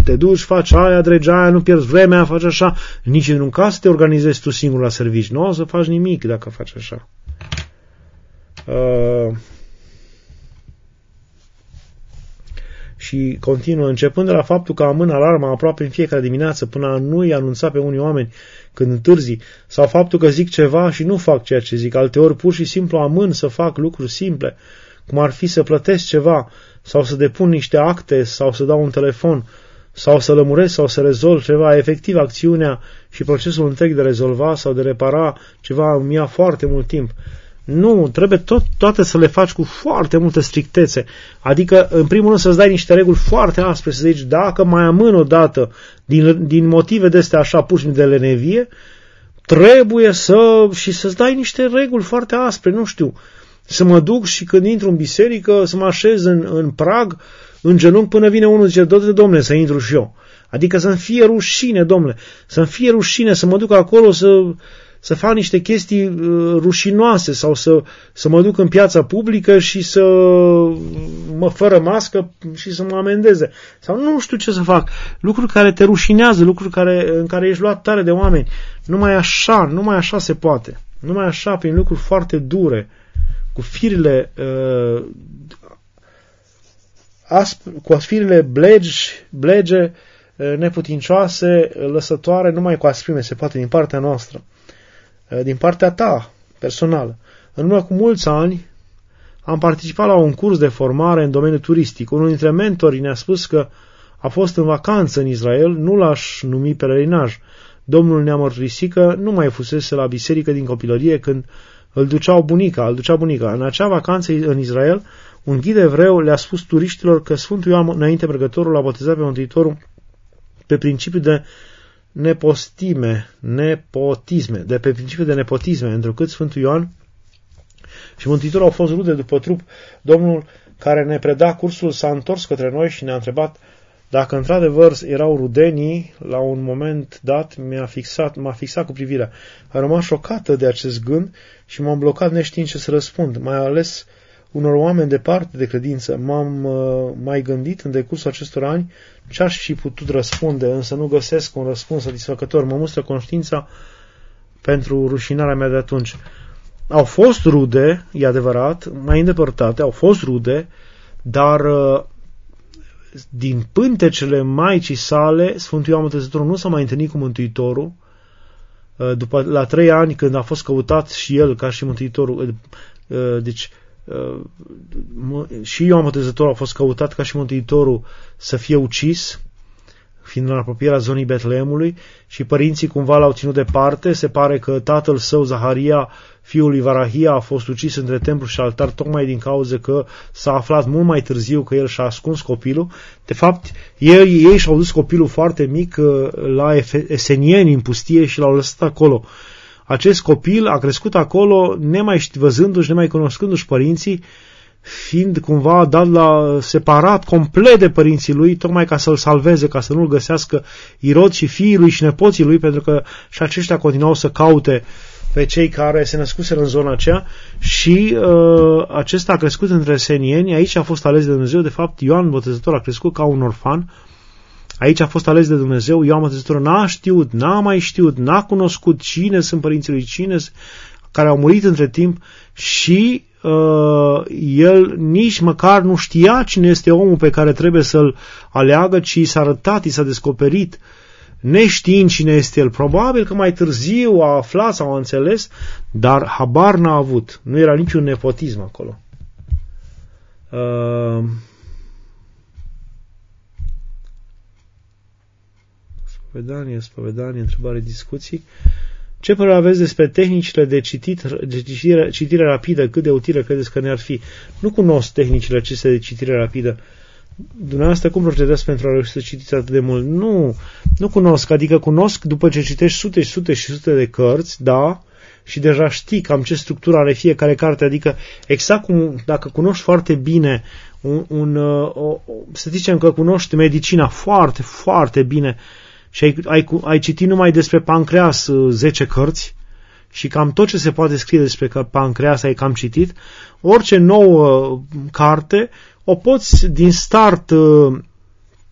te duci, faci aia, dregi aia, nu pierzi vremea, faci așa. Nici într-un caz să te organizezi tu singur la servici. Nu o să faci nimic dacă faci așa. Uh, și continuă, începând de la faptul că amân alarma aproape în fiecare dimineață până a nu-i anunța pe unii oameni când întârzi, sau faptul că zic ceva și nu fac ceea ce zic, alteori pur și simplu amân să fac lucruri simple, cum ar fi să plătesc ceva, sau să depun niște acte, sau să dau un telefon, sau să lămuresc, sau să rezolv ceva, efectiv acțiunea și procesul întreg de rezolva sau de repara ceva îmi ia foarte mult timp. Nu, trebuie tot, toate să le faci cu foarte multă strictețe. Adică, în primul rând, să-ți dai niște reguli foarte aspre, să zici, dacă mai amân o dată, din, din motive de astea așa, pur și simplu de lenevie, trebuie să, și să-ți dai niște reguli foarte aspre, nu știu, să mă duc și când intru în biserică, să mă așez în, în prag, în genunchi, până vine unul și zice, dă-te, domnule, să intru și eu. Adică să-mi fie rușine, domnule, să-mi fie rușine, să mă duc acolo să... să fac niște chestii uh, rușinoase sau să, să mă duc în piața publică și să mă fără mască și să mă amendeze. Sau nu știu ce să fac. Lucruri care te rușinează, lucruri care, în care ești luat tare de oameni. Numai așa, numai așa se poate. Numai așa, prin lucruri foarte dure, cu firile uh, asp, cu firile blegi, blege, uh, neputincioase, lăsătoare, numai cu asprime se poate din partea noastră. Din partea ta, personală. În urmă cu mulți ani am participat la un curs de formare în domeniul turistic. Unul dintre mentorii ne-a spus că a fost în vacanță în Israel, nu l-aș numi pelerinaj. Domnul ne-a mărturisit că nu mai fusese la biserică din copilărie când îl duceau bunica, îl ducea bunica. În acea vacanță în Israel, un ghid evreu le-a spus turiștilor că Sfântul Ioan înainte Mergătorul l-a botezat pe Mântuitorul pe principiu de nepostime, nepotisme, de pe principiu de nepotisme, întrucât Sfântul Ioan și Mântuitorul au fost rude după trup. Domnul care ne preda cursul s-a întors către noi și ne-a întrebat dacă într-adevăr erau rudenii. La un moment dat mi-a fixat, m-a fixat cu privirea. A rămas șocată de acest gând și m-am blocat neștiind ce să răspund, mai ales unor oameni departe de credință. M-am uh, mai gândit în decursul acestor ani ce aș fi putut răspunde, însă nu găsesc un răspuns satisfăcător. Mă mustră conștiința pentru rușinarea mea de atunci. Au fost rude, e adevărat, mai îndepărtate, au fost rude, dar uh, din pântecele Maicii sale, Sfântul Ioan Botezătorul nu s-a mai întâlnit cu Mântuitorul. Uh, după, la trei ani, când a fost căutat și el ca și Mântuitorul, uh, deci Uh, și Ioan Botezătorul a fost căutat ca și Mântuitorul să fie ucis, fiind în apropierea zonii Betleemului, și părinții cumva l-au ținut departe. Se pare că tatăl său, Zaharia, fiul lui Varahia, a fost ucis între templu și altar tocmai din cauza că s-a aflat mult mai târziu că el și-a ascuns copilul. De fapt, ei, ei și-au dus copilul foarte mic la Esenieni în pustie și l-au lăsat acolo. Acest copil a crescut acolo, nemai văzându-și, nemai cunoscându-și părinții, fiind cumva dat la separat complet de părinții lui, tocmai ca să-l salveze, ca să nu-l găsească Irod și fiii lui și nepoții lui, pentru că și aceștia continuau să caute pe cei care se născuseră în zona aceea, și uh, acesta a crescut între esenieni. Aici a fost ales de Dumnezeu. De fapt, Ioan Botezătorul a crescut ca un orfan. Aici a fost ales de Dumnezeu. Ioan Botezătorul n-a știut, n-a mai știut, n-a cunoscut cine sunt părinții lui, cine care au murit între timp, și uh, el nici măcar nu știa cine este omul pe care trebuie să-l aleagă, ci s-a arătat, i s-a descoperit, neștiind cine este el. Probabil că mai târziu a aflat sau a înțeles, dar habar n-a avut. Nu era niciun nepotism acolo. Uh, spovedanie, spovedanie, întrebare, discuții. Ce părere aveți despre tehnicile de, citit, de citire, citire rapidă? Cât de utile credeți că ne-ar fi? Nu cunosc tehnicile acestea de citire rapidă. Dumneavoastră, cum procedați pentru a reuși să citiți atât de mult? Nu, nu cunosc. Adică cunosc după ce citești sute și sute și sute de cărți, da, și deja știi cam ce structură are fiecare carte. Adică exact cum dacă cunoști foarte bine un, un o, să zicem că cunoști medicina foarte, foarte bine, și ai, ai, ai citit numai despre pancreas zece cărți și cam tot ce se poate scrie despre pancreas ai cam citit, orice nouă carte o poți din start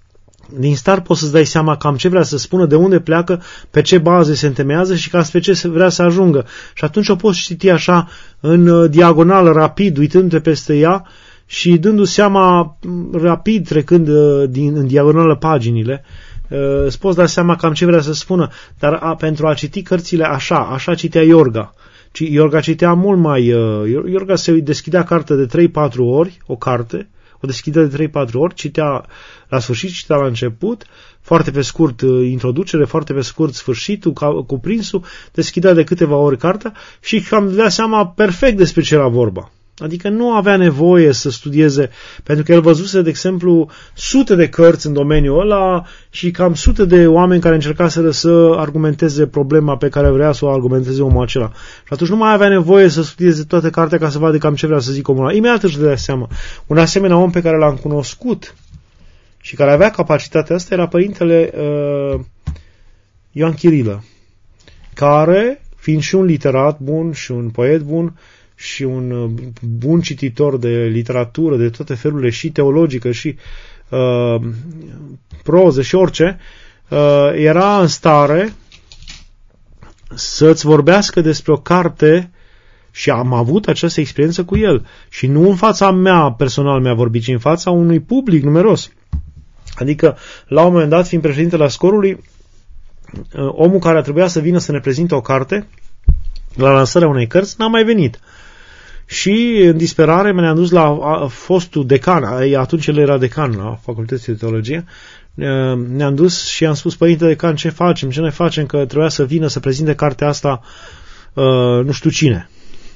din start poți să-ți dai seama cam ce vrea să spună, de unde pleacă, pe ce bază se întemeiază și cam spre ce vrea să ajungă. Și atunci o poți citi așa în diagonală, rapid, uitându-te peste ea și dându-ți seama rapid, trecând din, în diagonală paginile, îți poți da seama cam ce vrea să spună. Dar a, pentru a citi cărțile așa, așa citea Iorga. Iorga citea mult mai... Iorga se deschidea carte de trei patru ori, o carte, o deschidea de trei patru ori, citea la sfârșit, citea la început, foarte pe scurt introducere, foarte pe scurt sfârșitul, cuprinsul, deschidea de câteva ori cartea și cam dea seama perfect despre ce era vorba. Adică nu avea nevoie să studieze, pentru că el văzuse, de exemplu, sute de cărți în domeniul ăla și cam sute de oameni care încercaseră să argumenteze problema pe care vrea să o argumenteze omul acela. Și atunci nu mai avea nevoie să studieze toată cartea ca să vadă cam ce vrea să zic omul ăla. Imediat își dădea seama. Un asemenea om pe care l-am cunoscut și care avea capacitatea asta era părintele uh, Ioan Chirilă, care, fiind și un literat bun și un poet bun, și un bun cititor de literatură, de toate felurile, și teologică, și uh, proză, și orice, uh, era în stare să-ți vorbească despre o carte și am avut această experiență cu el. Și nu în fața mea personal mi-a vorbit, ci în fața unui public numeros. Adică, la un moment dat, fiind președintele Ascorului, uh, omul care a trebuit să vină să ne prezinte o carte, la lansarea unei cărți, n-a mai venit. Și în disperare ne-am dus la fostul decan, atunci el era decan la Facultatea de Teologie, ne-am dus și am spus: părinte decan, ce facem, ce ne facem, că trebuia să vină să prezinte cartea asta nu știu cine.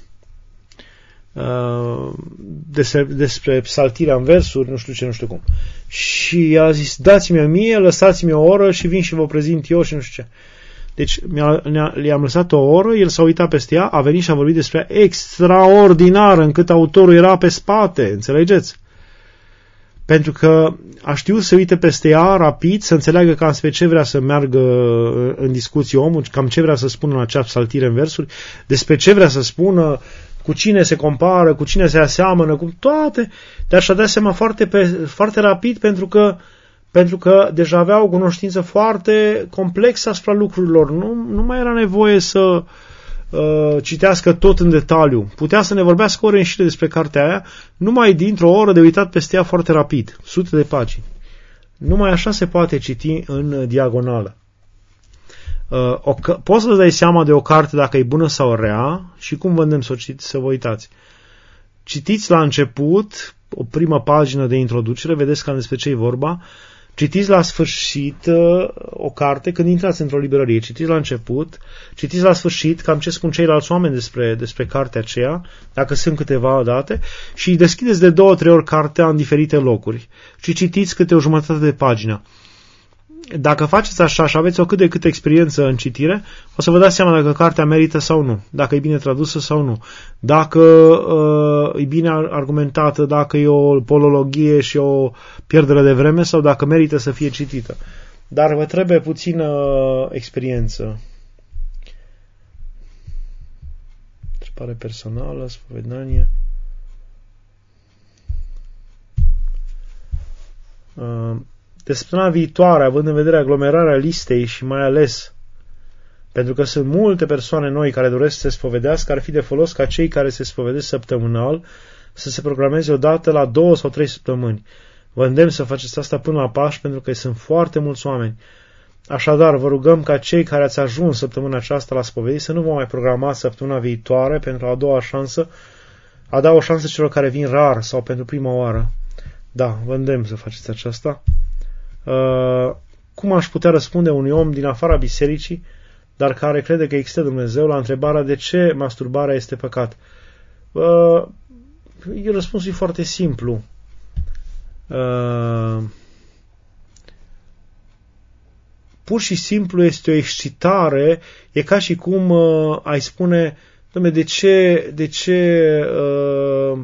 Despre, despre psaltirea în versuri, nu știu ce, nu știu cum. Și a zis: dați-mi-o mie, lăsați-mi o oră și vin și vă prezint eu și nu știu ce. Deci le-am lăsat o oră, el s-a uitat peste ea, a venit și a vorbit despre ea extraordinar, încât autorul era pe spate, înțelegeți? Pentru că a știut să uite peste ea rapid, să înțeleagă cam spre ce vrea să meargă în discuție omul, cam ce vrea să spună în acea psaltire în versuri, despre ce vrea să spună, cu cine se compară, cu cine se aseamănă, cu toate, dar și-a dat seama foarte, pe, foarte rapid, pentru că pentru că deja avea o cunoștință foarte complexă asupra lucrurilor. Nu, nu mai era nevoie să uh, citească tot în detaliu. Putea să ne vorbească ore înșire despre cartea aia, numai dintr-o oră de uitat peste ea foarte rapid, sute de pagini. Numai așa se poate citi în diagonală. Uh, o, poți să-ți dai seama de o carte dacă e bună sau rea și cum vă îndemn să o citiți, să vă uitați. Citiți la început o primă pagină de introducere, vedeți cam despre ce e vorba. Citiți la sfârșit uh, o carte când intrați într-o librărie. Citiți la început, citiți la sfârșit cam ce spun ceilalți oameni despre, despre cartea aceea, dacă sunt câteva date, și deschideți de două, trei ori cartea în diferite locuri și citiți câte o jumătate de pagină. Dacă faceți așa și aveți o cât de cât experiență în citire, o să vă dați seama dacă cartea merită sau nu, dacă e bine tradusă sau nu, dacă uh, e bine argumentată, dacă e o polologie și o pierdere de vreme sau dacă merită să fie citită. Dar vă trebuie puțină uh, experiență. Întrebare personală, spovedanie. Uh, De săptămâna viitoare, având în vedere aglomerarea listei și mai ales pentru că sunt multe persoane noi care doresc să se spovedească, ar fi de folos ca cei care se spovedesc săptămânal să se programeze o dată la două sau trei săptămâni. Vă îndemn să faceți asta până la Paști, pentru că sunt foarte mulți oameni. Așadar, vă rugăm ca cei care ați ajuns săptămâna aceasta la spovedii să nu vă mai programați săptămâna viitoare pentru a doua șansă, a da o șansă celor care vin rar sau pentru prima oară. Da, vă îndemn să faceți aceasta. Uh, cum aș putea răspunde unui om din afara bisericii, dar care crede că există Dumnezeu, la întrebarea de ce masturbarea este păcat? Uh, răspunsul e foarte simplu. Uh, pur și simplu este o excitare, e ca și cum uh, ai spune: Doamne, de ce, de ce uh,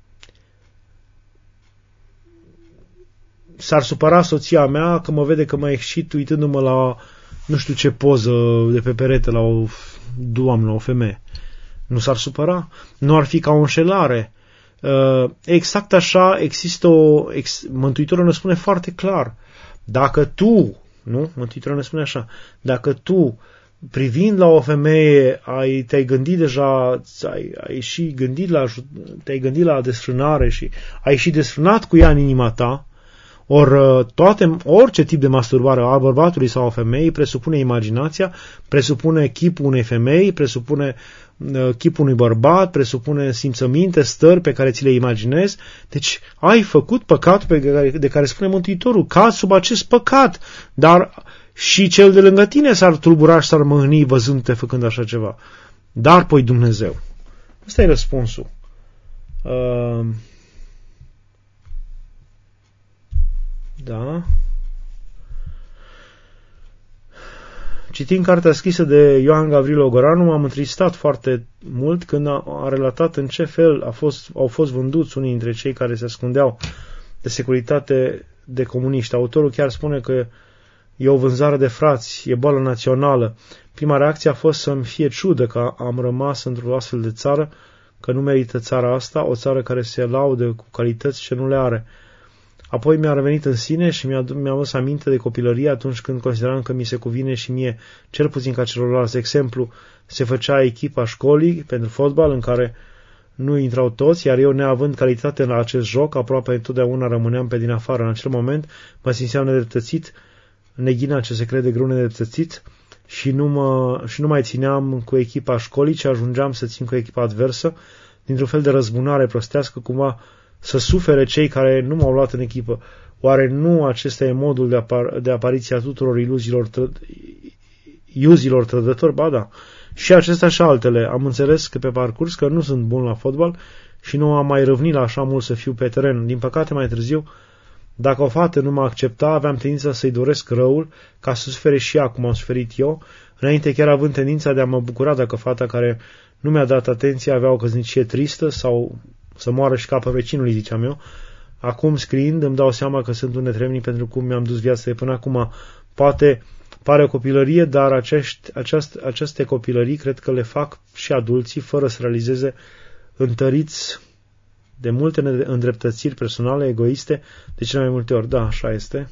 s-ar supăra soția mea că mă vede că mă excit uitându-mă la nu știu ce poză de pe perete la o doamnă, o femeie. Nu s-ar supăra? Nu ar fi ca o înșelare? Exact așa există o... Mântuitorul ne spune foarte clar: Dacă tu, nu? Mântuitorul ne spune așa, dacă tu, privind la o femeie, ai, te-ai gândit deja, ai, ai și gândit la, te-ai gândit la desfrânare și ai și desfrânat cu ea în inima ta, ori toate, orice tip de masturbare a bărbatului sau a femeii presupune imaginația, presupune chipul unei femei, presupune uh, chipul unui bărbat, presupune simțăminte, stări pe care ți le imaginezi. Deci ai făcut păcatul pe care, de care spune Mântuitorul, cazi sub acest păcat, dar și cel de lângă tine s-ar tulbura și s-ar mâhni văzându-te făcând așa ceva. Dar păi Dumnezeu. Ăsta e răspunsul. Uh, Da. Citind cartea scrisă de Ioan Gavrilo Ogoranu, m-am întristat foarte mult când a, a relatat în ce fel a fost, au fost vânduți unii dintre cei care se ascundeau de securitate de comuniști. Autorul chiar spune că e o vânzare de frați, e boală națională. Prima reacție a fost să-mi fie ciudă că am rămas într-o astfel de țară, că nu merită țara asta, o țară care se laudă cu calități ce nu le are. Apoi mi-a revenit în sine și mi-a, mi-a adus aminte de copilărie atunci când consideram că mi se cuvine și mie, cel puțin ca celorlalți. Exemplu, se făcea echipa școlii pentru fotbal în care nu intrau toți, iar eu, neavând calitate la acest joc, aproape întotdeauna rămâneam pe din afară. În acel moment mă simțeam nedreptățit, neghina ce se crede greu nedreptățit și nu, mă, și nu mai țineam cu echipa școlii, ci ajungeam să țin cu echipa adversă, dintr-un fel de răzbunare prostească, cumva să sufere cei care nu m-au luat în echipă. Oare nu acesta e modul de, apar- de apariție a tuturor iluziilor, tră- iuzilor trădători? Ba da. Și acestea și altele. Am înțeles că pe parcurs că nu sunt bun la fotbal și nu am mai răvnit la așa mult să fiu pe teren. Din păcate, mai târziu, dacă o fată nu mă accepta, aveam tendința să-i doresc răul, ca să sufere și ea cum am suferit eu, înainte chiar având tendința de a mă bucura dacă fata care nu mi-a dat atenție avea o căsnicie tristă sau să moară și capă vecinului, ziceam eu. Acum, scriind, îmi dau seama că sunt un netremnic pentru cum mi-am dus viața de până acum. Poate pare o copilărie, dar acești, aceast, aceste copilării cred că le fac și adulții, fără să realizeze, întăriți de multe îndreptățiri personale, egoiste, de cele mai multe ori. Da, așa este.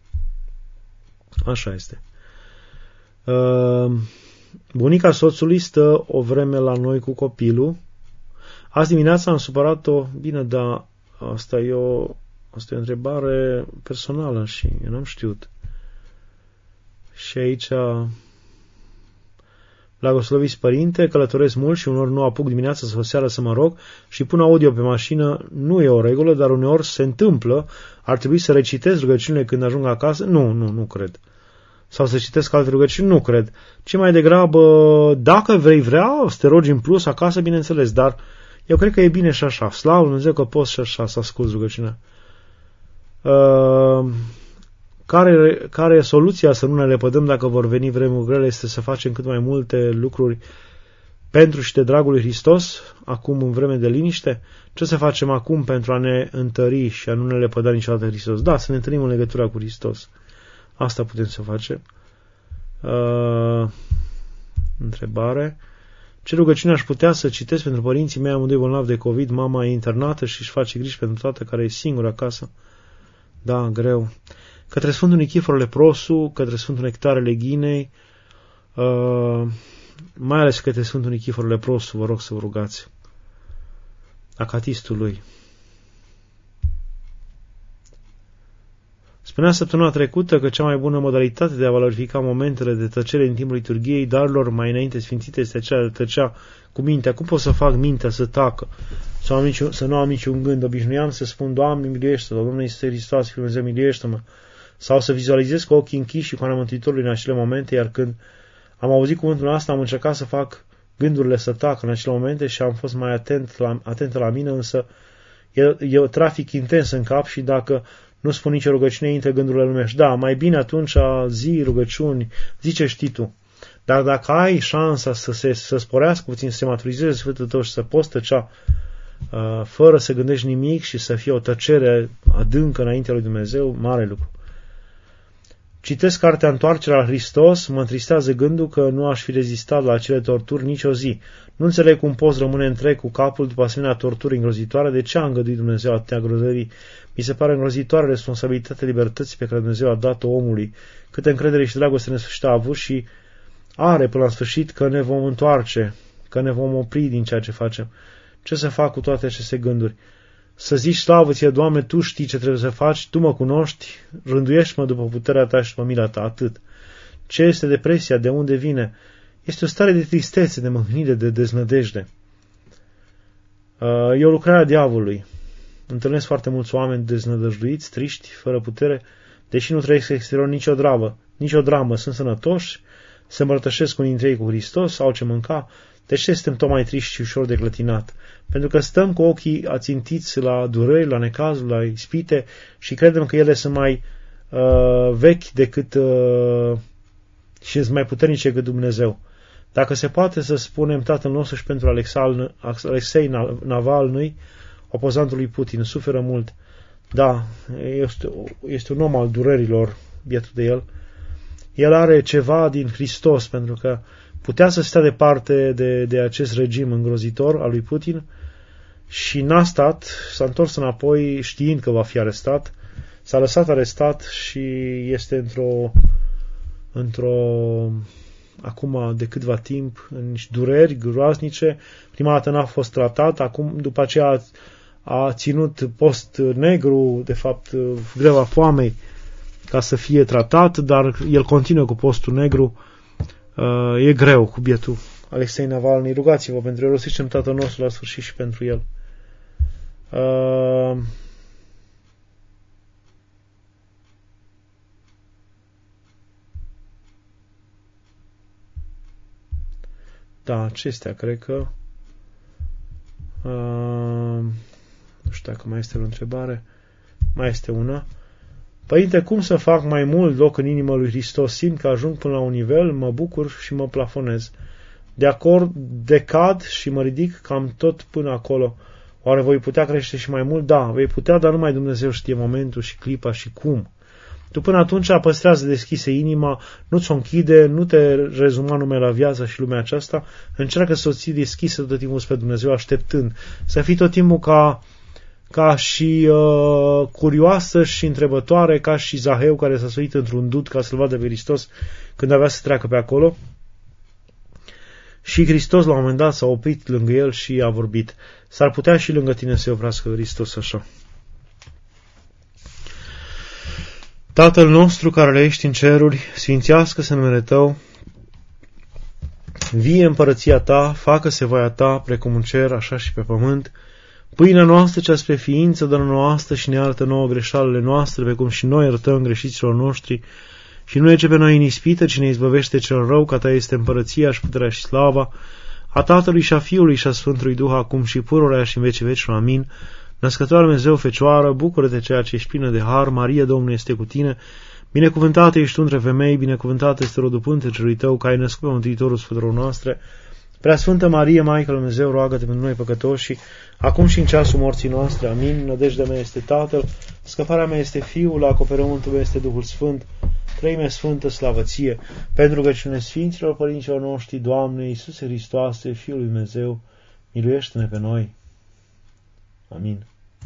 Așa este. Uh, bunica soțului stă o vreme la noi cu copilul. Azi dimineața am supărat-o, bine, dar asta e o, asta e o întrebare personală și eu n-am știut. Și aici, blagosloviți părinte, călătoresc mult și unor nu apuc dimineața sau seara să mă rog și pun audio pe mașină, nu e o regulă, dar uneori se întâmplă, ar trebui să recitez rugăciunile când ajung acasă? Nu, nu, nu cred. Sau să citesc alte rugăciuni? Nu cred. Ce mai degrabă, dacă vrei vrea, să te rogi în plus acasă, bineînțeles, dar eu cred că e bine și așa. Slavă Dumnezeu că poți și așa să asculți rugăciunea. Uh, care, care e soluția să nu ne lepădăm dacă vor veni vremuri grele? Este să facem cât mai multe lucruri pentru și de dragul lui Hristos, acum în vreme de liniște. Ce să facem acum pentru a ne întări și a nu ne lepăda niciodată Hristos? Da, să ne întâlnim în legătura cu Hristos. Asta putem să facem. Uh, întrebare. Ce rugăciune aș putea să citesc pentru părinții mei amândoi bolnavi de COVID? Mama e internată și își face griji pentru tată care e singur acasă. Da, greu. Către Sfântul Nichifor Leprosu, către Sfântul Nectare Leghinei, uh, mai ales către Sfântul Nichifor Leprosu, vă rog să vă rugați. Acatistul lui. Spunea săptămâna trecută că cea mai bună modalitate de a valorifica momentele de tăcere în timpul liturghiei darurilor mai înainte sfințite este aceea de tăcea cu mintea. Cum pot să fac mintea să tacă? Să, am nici, să nu am niciun gând. Obișnuiam să spun, Doamne, miluiește-mă, Domnul Iisuse Hristos, Fiul Dumnezeu, miluiește-mă. Sau să vizualizez cu ochii închiși și cu Ana Mântuitorului în acele momente, iar când am auzit cuvântul ăsta, am încercat să fac gândurile să tacă în acele momente și am fost mai atent la, atentă la mine, însă e, e un trafic intens în cap și dacă nu spun nicio rugăciune, intră gândurile lumești. Da, mai bine atunci zi rugăciuni, zi ce știi tu. Dar dacă ai șansa să se să sporească puțin, să se maturizeze Sfântul tău și să poți tăcea uh, fără să gândești nimic și să fie o tăcere adâncă înaintea lui Dumnezeu, mare lucru. Citesc cartea Întoarcerea la Hristos, mă întristează gândul că nu aș fi rezistat la acele torturi nicio zi. Nu înțeleg cum poți rămâne întreg cu capul după asemenea torturi îngrozitoare. De ce a îngăduit Dumnezeu atâtea grozării? Mi se pare îngrozitoare responsabilitatea libertății pe care Dumnezeu a dat-o omului, câtă încredere și dragoste nesfârșită a avut și are până la sfârșit că ne vom întoarce, că ne vom opri din ceea ce facem. Ce să fac cu toate aceste gânduri? Să zici, slavă ție, Doamne, Tu știi ce trebuie să faci, Tu mă cunoști, rânduiește-mă după puterea Ta și după mila Ta, atât. Ce este depresia? De unde vine? Este o stare de tristețe, de mâhnire, de deznădejde. E o lucrare a diavolului. Întâlnesc foarte mulți oameni deznădăjduiți, triști, fără putere, deși nu trăiesc exterior nicio dramă, nicio dramă, sunt sănătoși, se împărtășesc unii dintre ei cu Hristos, au ce mânca. De ce suntem tot mai triști și ușor de clătinat? Pentru că stăm cu ochii ațintiți la dureri, la necazuri, la ispite și credem că ele sunt mai uh, vechi decât uh, și sunt mai puternice decât Dumnezeu. Dacă se poate să spunem Tatăl nostru și pentru Alexal, Alexei Navalny, opozantul lui Putin, suferă mult. Da, este, este un om al durerilor, bietul de el. El are ceva din Hristos, pentru că putea să stea departe de, de acest regim îngrozitor al lui Putin și n-a stat, s-a întors înapoi știind că va fi arestat, s-a lăsat arestat și este într-o, într-o acum de câtva timp, în niște dureri groaznice. Prima dată n-a fost tratat, acum după aceea a, a ținut post negru, de fapt greva foamei, ca să fie tratat, dar el continuă cu postul negru. Uh, e greu cu bietul Alexei Navalny. Rugați-vă pentru el, rosiți-mi Tatăl nostru la sfârșit și pentru el. Uh, da, acestea, cred că uh, nu știu dacă mai este o întrebare. Mai este una. Părinte, cum să fac mai mult loc în inima lui Hristos? Simt că ajung până la un nivel, mă bucur și mă plafonez. De acord, decad și mă ridic cam tot până acolo. Oare voi putea crește și mai mult? Da, vei putea, dar numai Dumnezeu știe momentul și clipa și cum. Tu până atunci păstrează deschise inima, nu ți-o închide, nu te rezuma numai la viața și lumea aceasta, încearcă să o ții deschisă tot timpul spre Dumnezeu, așteptând. Să fii tot timpul ca... ca și uh, curioasă și întrebătoare, ca și Zaheu care s-a suit într-un dud ca să-L vadă pe Hristos când avea să treacă pe acolo. Și Hristos la un moment dat s-a oprit lângă el și a vorbit. S-ar putea și lângă tine să-i oprească Hristos așa. Tatăl nostru care ești în ceruri, sfințească-se numele Tău, vie împărăția Ta, facă-se voia Ta, precum în cer, așa și pe pământ. Pâinea noastră cea spre ființă dă-ne nouă astăzi și ne iartă nouă greșalele noastre, pe cum și noi iertăm greșiților noștri. Și nu lege pe noi în ispită, ci ne izbăvește cel rău, că Ta este împărăția și puterea și slava, a Tatălui și a Fiului și a Sfântului Duh, acum și pururea și în vecii vecilor. Amin. Născătoare Dumnezeu, Fecioară, bucură-te ceea ce ești plină de har, Maria, Domnul este cu tine, binecuvântată ești tu între femei, binecuvântată este rodul pântecelui Tău, că ai născut pe Mântuitorul Sfântelor noastre. Preasfântă Marie, Maica lui Dumnezeu, roagă-te pentru noi păcătoși, acum și în ceasul morții noastre. Amin. Nădejdea mea este Tatăl, scăparea mea este Fiul, acoperământul meu este Duhul Sfânt, Treime Sfântă, slavă Ție, pentru că cine Sfinților Părinților noștri, Doamne Iisuse Hristoase, Fiul lui Dumnezeu, miluiește-ne pe noi. Amin.